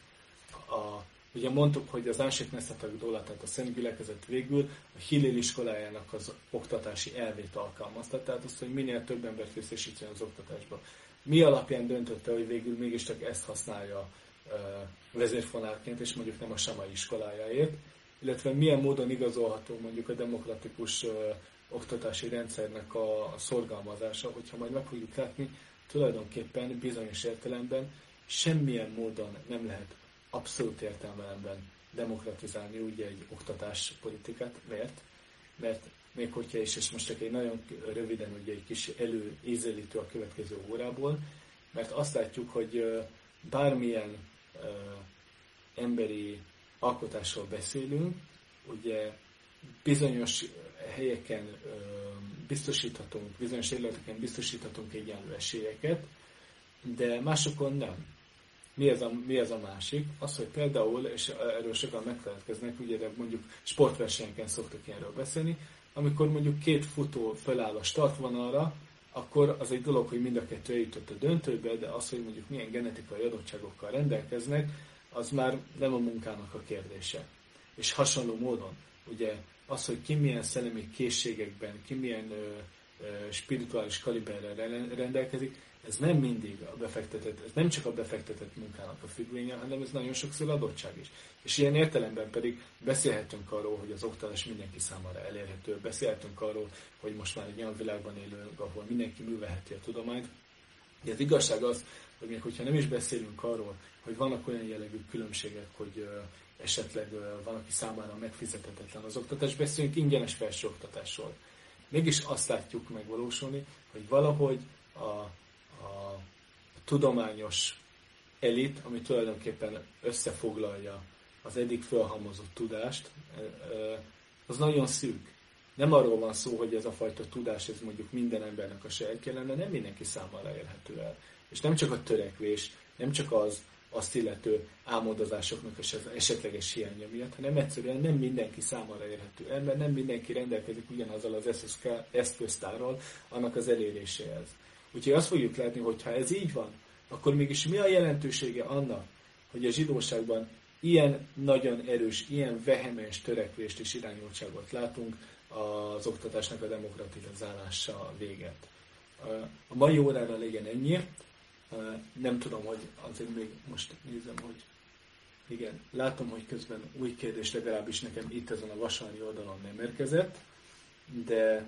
a ugye mondtuk, hogy az Ánsék Neszetek Dóla, tehát a Szent Gyülekezet végül a Hillel iskolájának az oktatási elvét alkalmazta, tehát azt, hogy minél több embert részesítsen az oktatásba. Mi alapján döntötte, hogy végül mégiscsak ezt használja uh, vezérfonálként, és mondjuk nem a Shammai iskolájáért, illetve milyen módon igazolható mondjuk a demokratikus uh, oktatási rendszernek a, a szorgalmazása, hogyha majd meg fogjuk látni, tulajdonképpen bizonyos értelemben semmilyen módon nem lehet abszolút értelmelemben demokratizálni ugye egy oktatáspolitikát. Miért? Mert még hogyha is, és most csak egy nagyon röviden ugye egy kis előízelítő a következő órából, mert azt látjuk, hogy bármilyen uh, emberi alkotásról beszélünk, ugye bizonyos helyeken uh, biztosíthatunk, bizonyos területeken biztosíthatunk egyenlő esélyeket, de másokon nem. Mi ez, a, mi ez a másik? Az, hogy például, és erről sokan megfelelkeznek, ugye, de mondjuk sportversenyeken szoktak ilyenről beszélni, amikor mondjuk két futó feláll a startvonalra, akkor az egy dolog, hogy mind a kettő eljutott a döntőbe, de az, hogy mondjuk milyen genetikai adottságokkal rendelkeznek, az már nem a munkának a kérdése. És hasonló módon, ugye az, hogy ki milyen szellemi készségekben, ki milyen ö, ö, spirituális kaliberrel rendelkezik, ez nem mindig a befektetett, ez nem csak a befektetett munkának a függvénye, hanem ez nagyon sokszor adottság is. És ilyen értelemben pedig beszélhetünk arról, hogy az oktatás mindenki számára elérhető, beszélhetünk arról, hogy most már egy olyan világban élünk, ahol mindenki művelheti a tudományt. De az igazság az, hogy még hogyha nem is beszélünk arról, hogy vannak olyan jellegű különbségek, hogy uh, esetleg uh, van, aki számára megfizethetetlen az oktatás, beszélünk ingyenes felsőoktatásról. Mégis azt látjuk megvalósulni, hogy valahogy a a tudományos elit, ami tulajdonképpen összefoglalja az eddig felhalmozott tudást, az nagyon szűk. Nem arról van szó, hogy ez a fajta tudás, ez mondjuk minden embernek a sajátja lenne, nem mindenki számára érhető el. És nem csak a törekvés, nem csak az azt illető álmodozásoknak esetleges hiánya miatt, hanem egyszerűen nem mindenki számára érhető el, mert nem mindenki rendelkezik ugyanazzal az eszköztárral annak az eléréséhez. Úgyhogy azt fogjuk látni, hogy ha ez így van, akkor mégis mi a jelentősége annak, hogy a zsidóságban ilyen nagyon erős, ilyen vehemens törekvést és irányultságot látunk az oktatásnak a demokratizálása véget. A mai órára legyen ennyi. Nem tudom, hogy azért még most nézem, hogy igen, látom, hogy közben új kérdés legalábbis nekem itt ezen a vasárnyi oldalon nem érkezett, de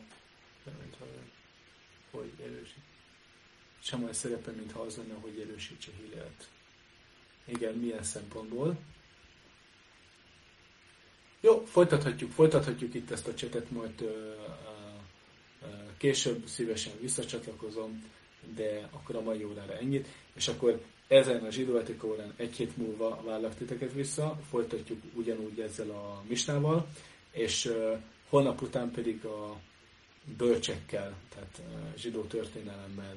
hogy erősít. Sem olyan szerepe, mintha az lenne, hogy erősítse Hillelt. Igen, milyen szempontból? Jó, folytathatjuk, folytathatjuk itt ezt a csetet, majd ö, ö, ö, később szívesen visszacsatlakozom, de akkor a mai órára ennyit, és akkor ezen a zsidó etika órán egy hét múlva várlak titeket vissza, folytatjuk ugyanúgy ezzel a misnával, és ö, holnap után pedig a bölcsekkel, tehát ö, zsidó történelemmel,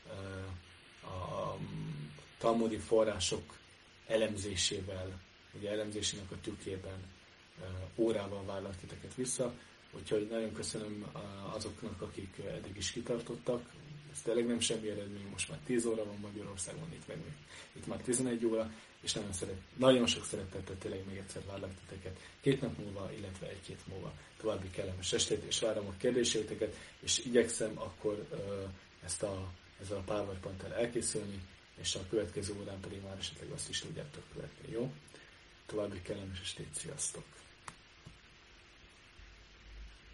a talmudi források elemzésével, ugye elemzésének a tükrében órával várlak titeket vissza, úgyhogy nagyon köszönöm azoknak, akik eddig is kitartottak. Ez tényleg nem semmi eredmény, most már tíz óra van Magyarországon, itt meg még, itt már tizenegy óra, és nagyon, szeret, nagyon sok szeretettel tényleg még egyszer várlak titeket két nap múlva, illetve egy-két múlva. További kellemes estét, és várom a kérdéseiteket, és igyekszem akkor ezt a ezzel a PowerPoint-tel elkészülni, és a következő órán pedig már esetleg azt is tudjátok követni, jó? További kellemes estét, sziasztok!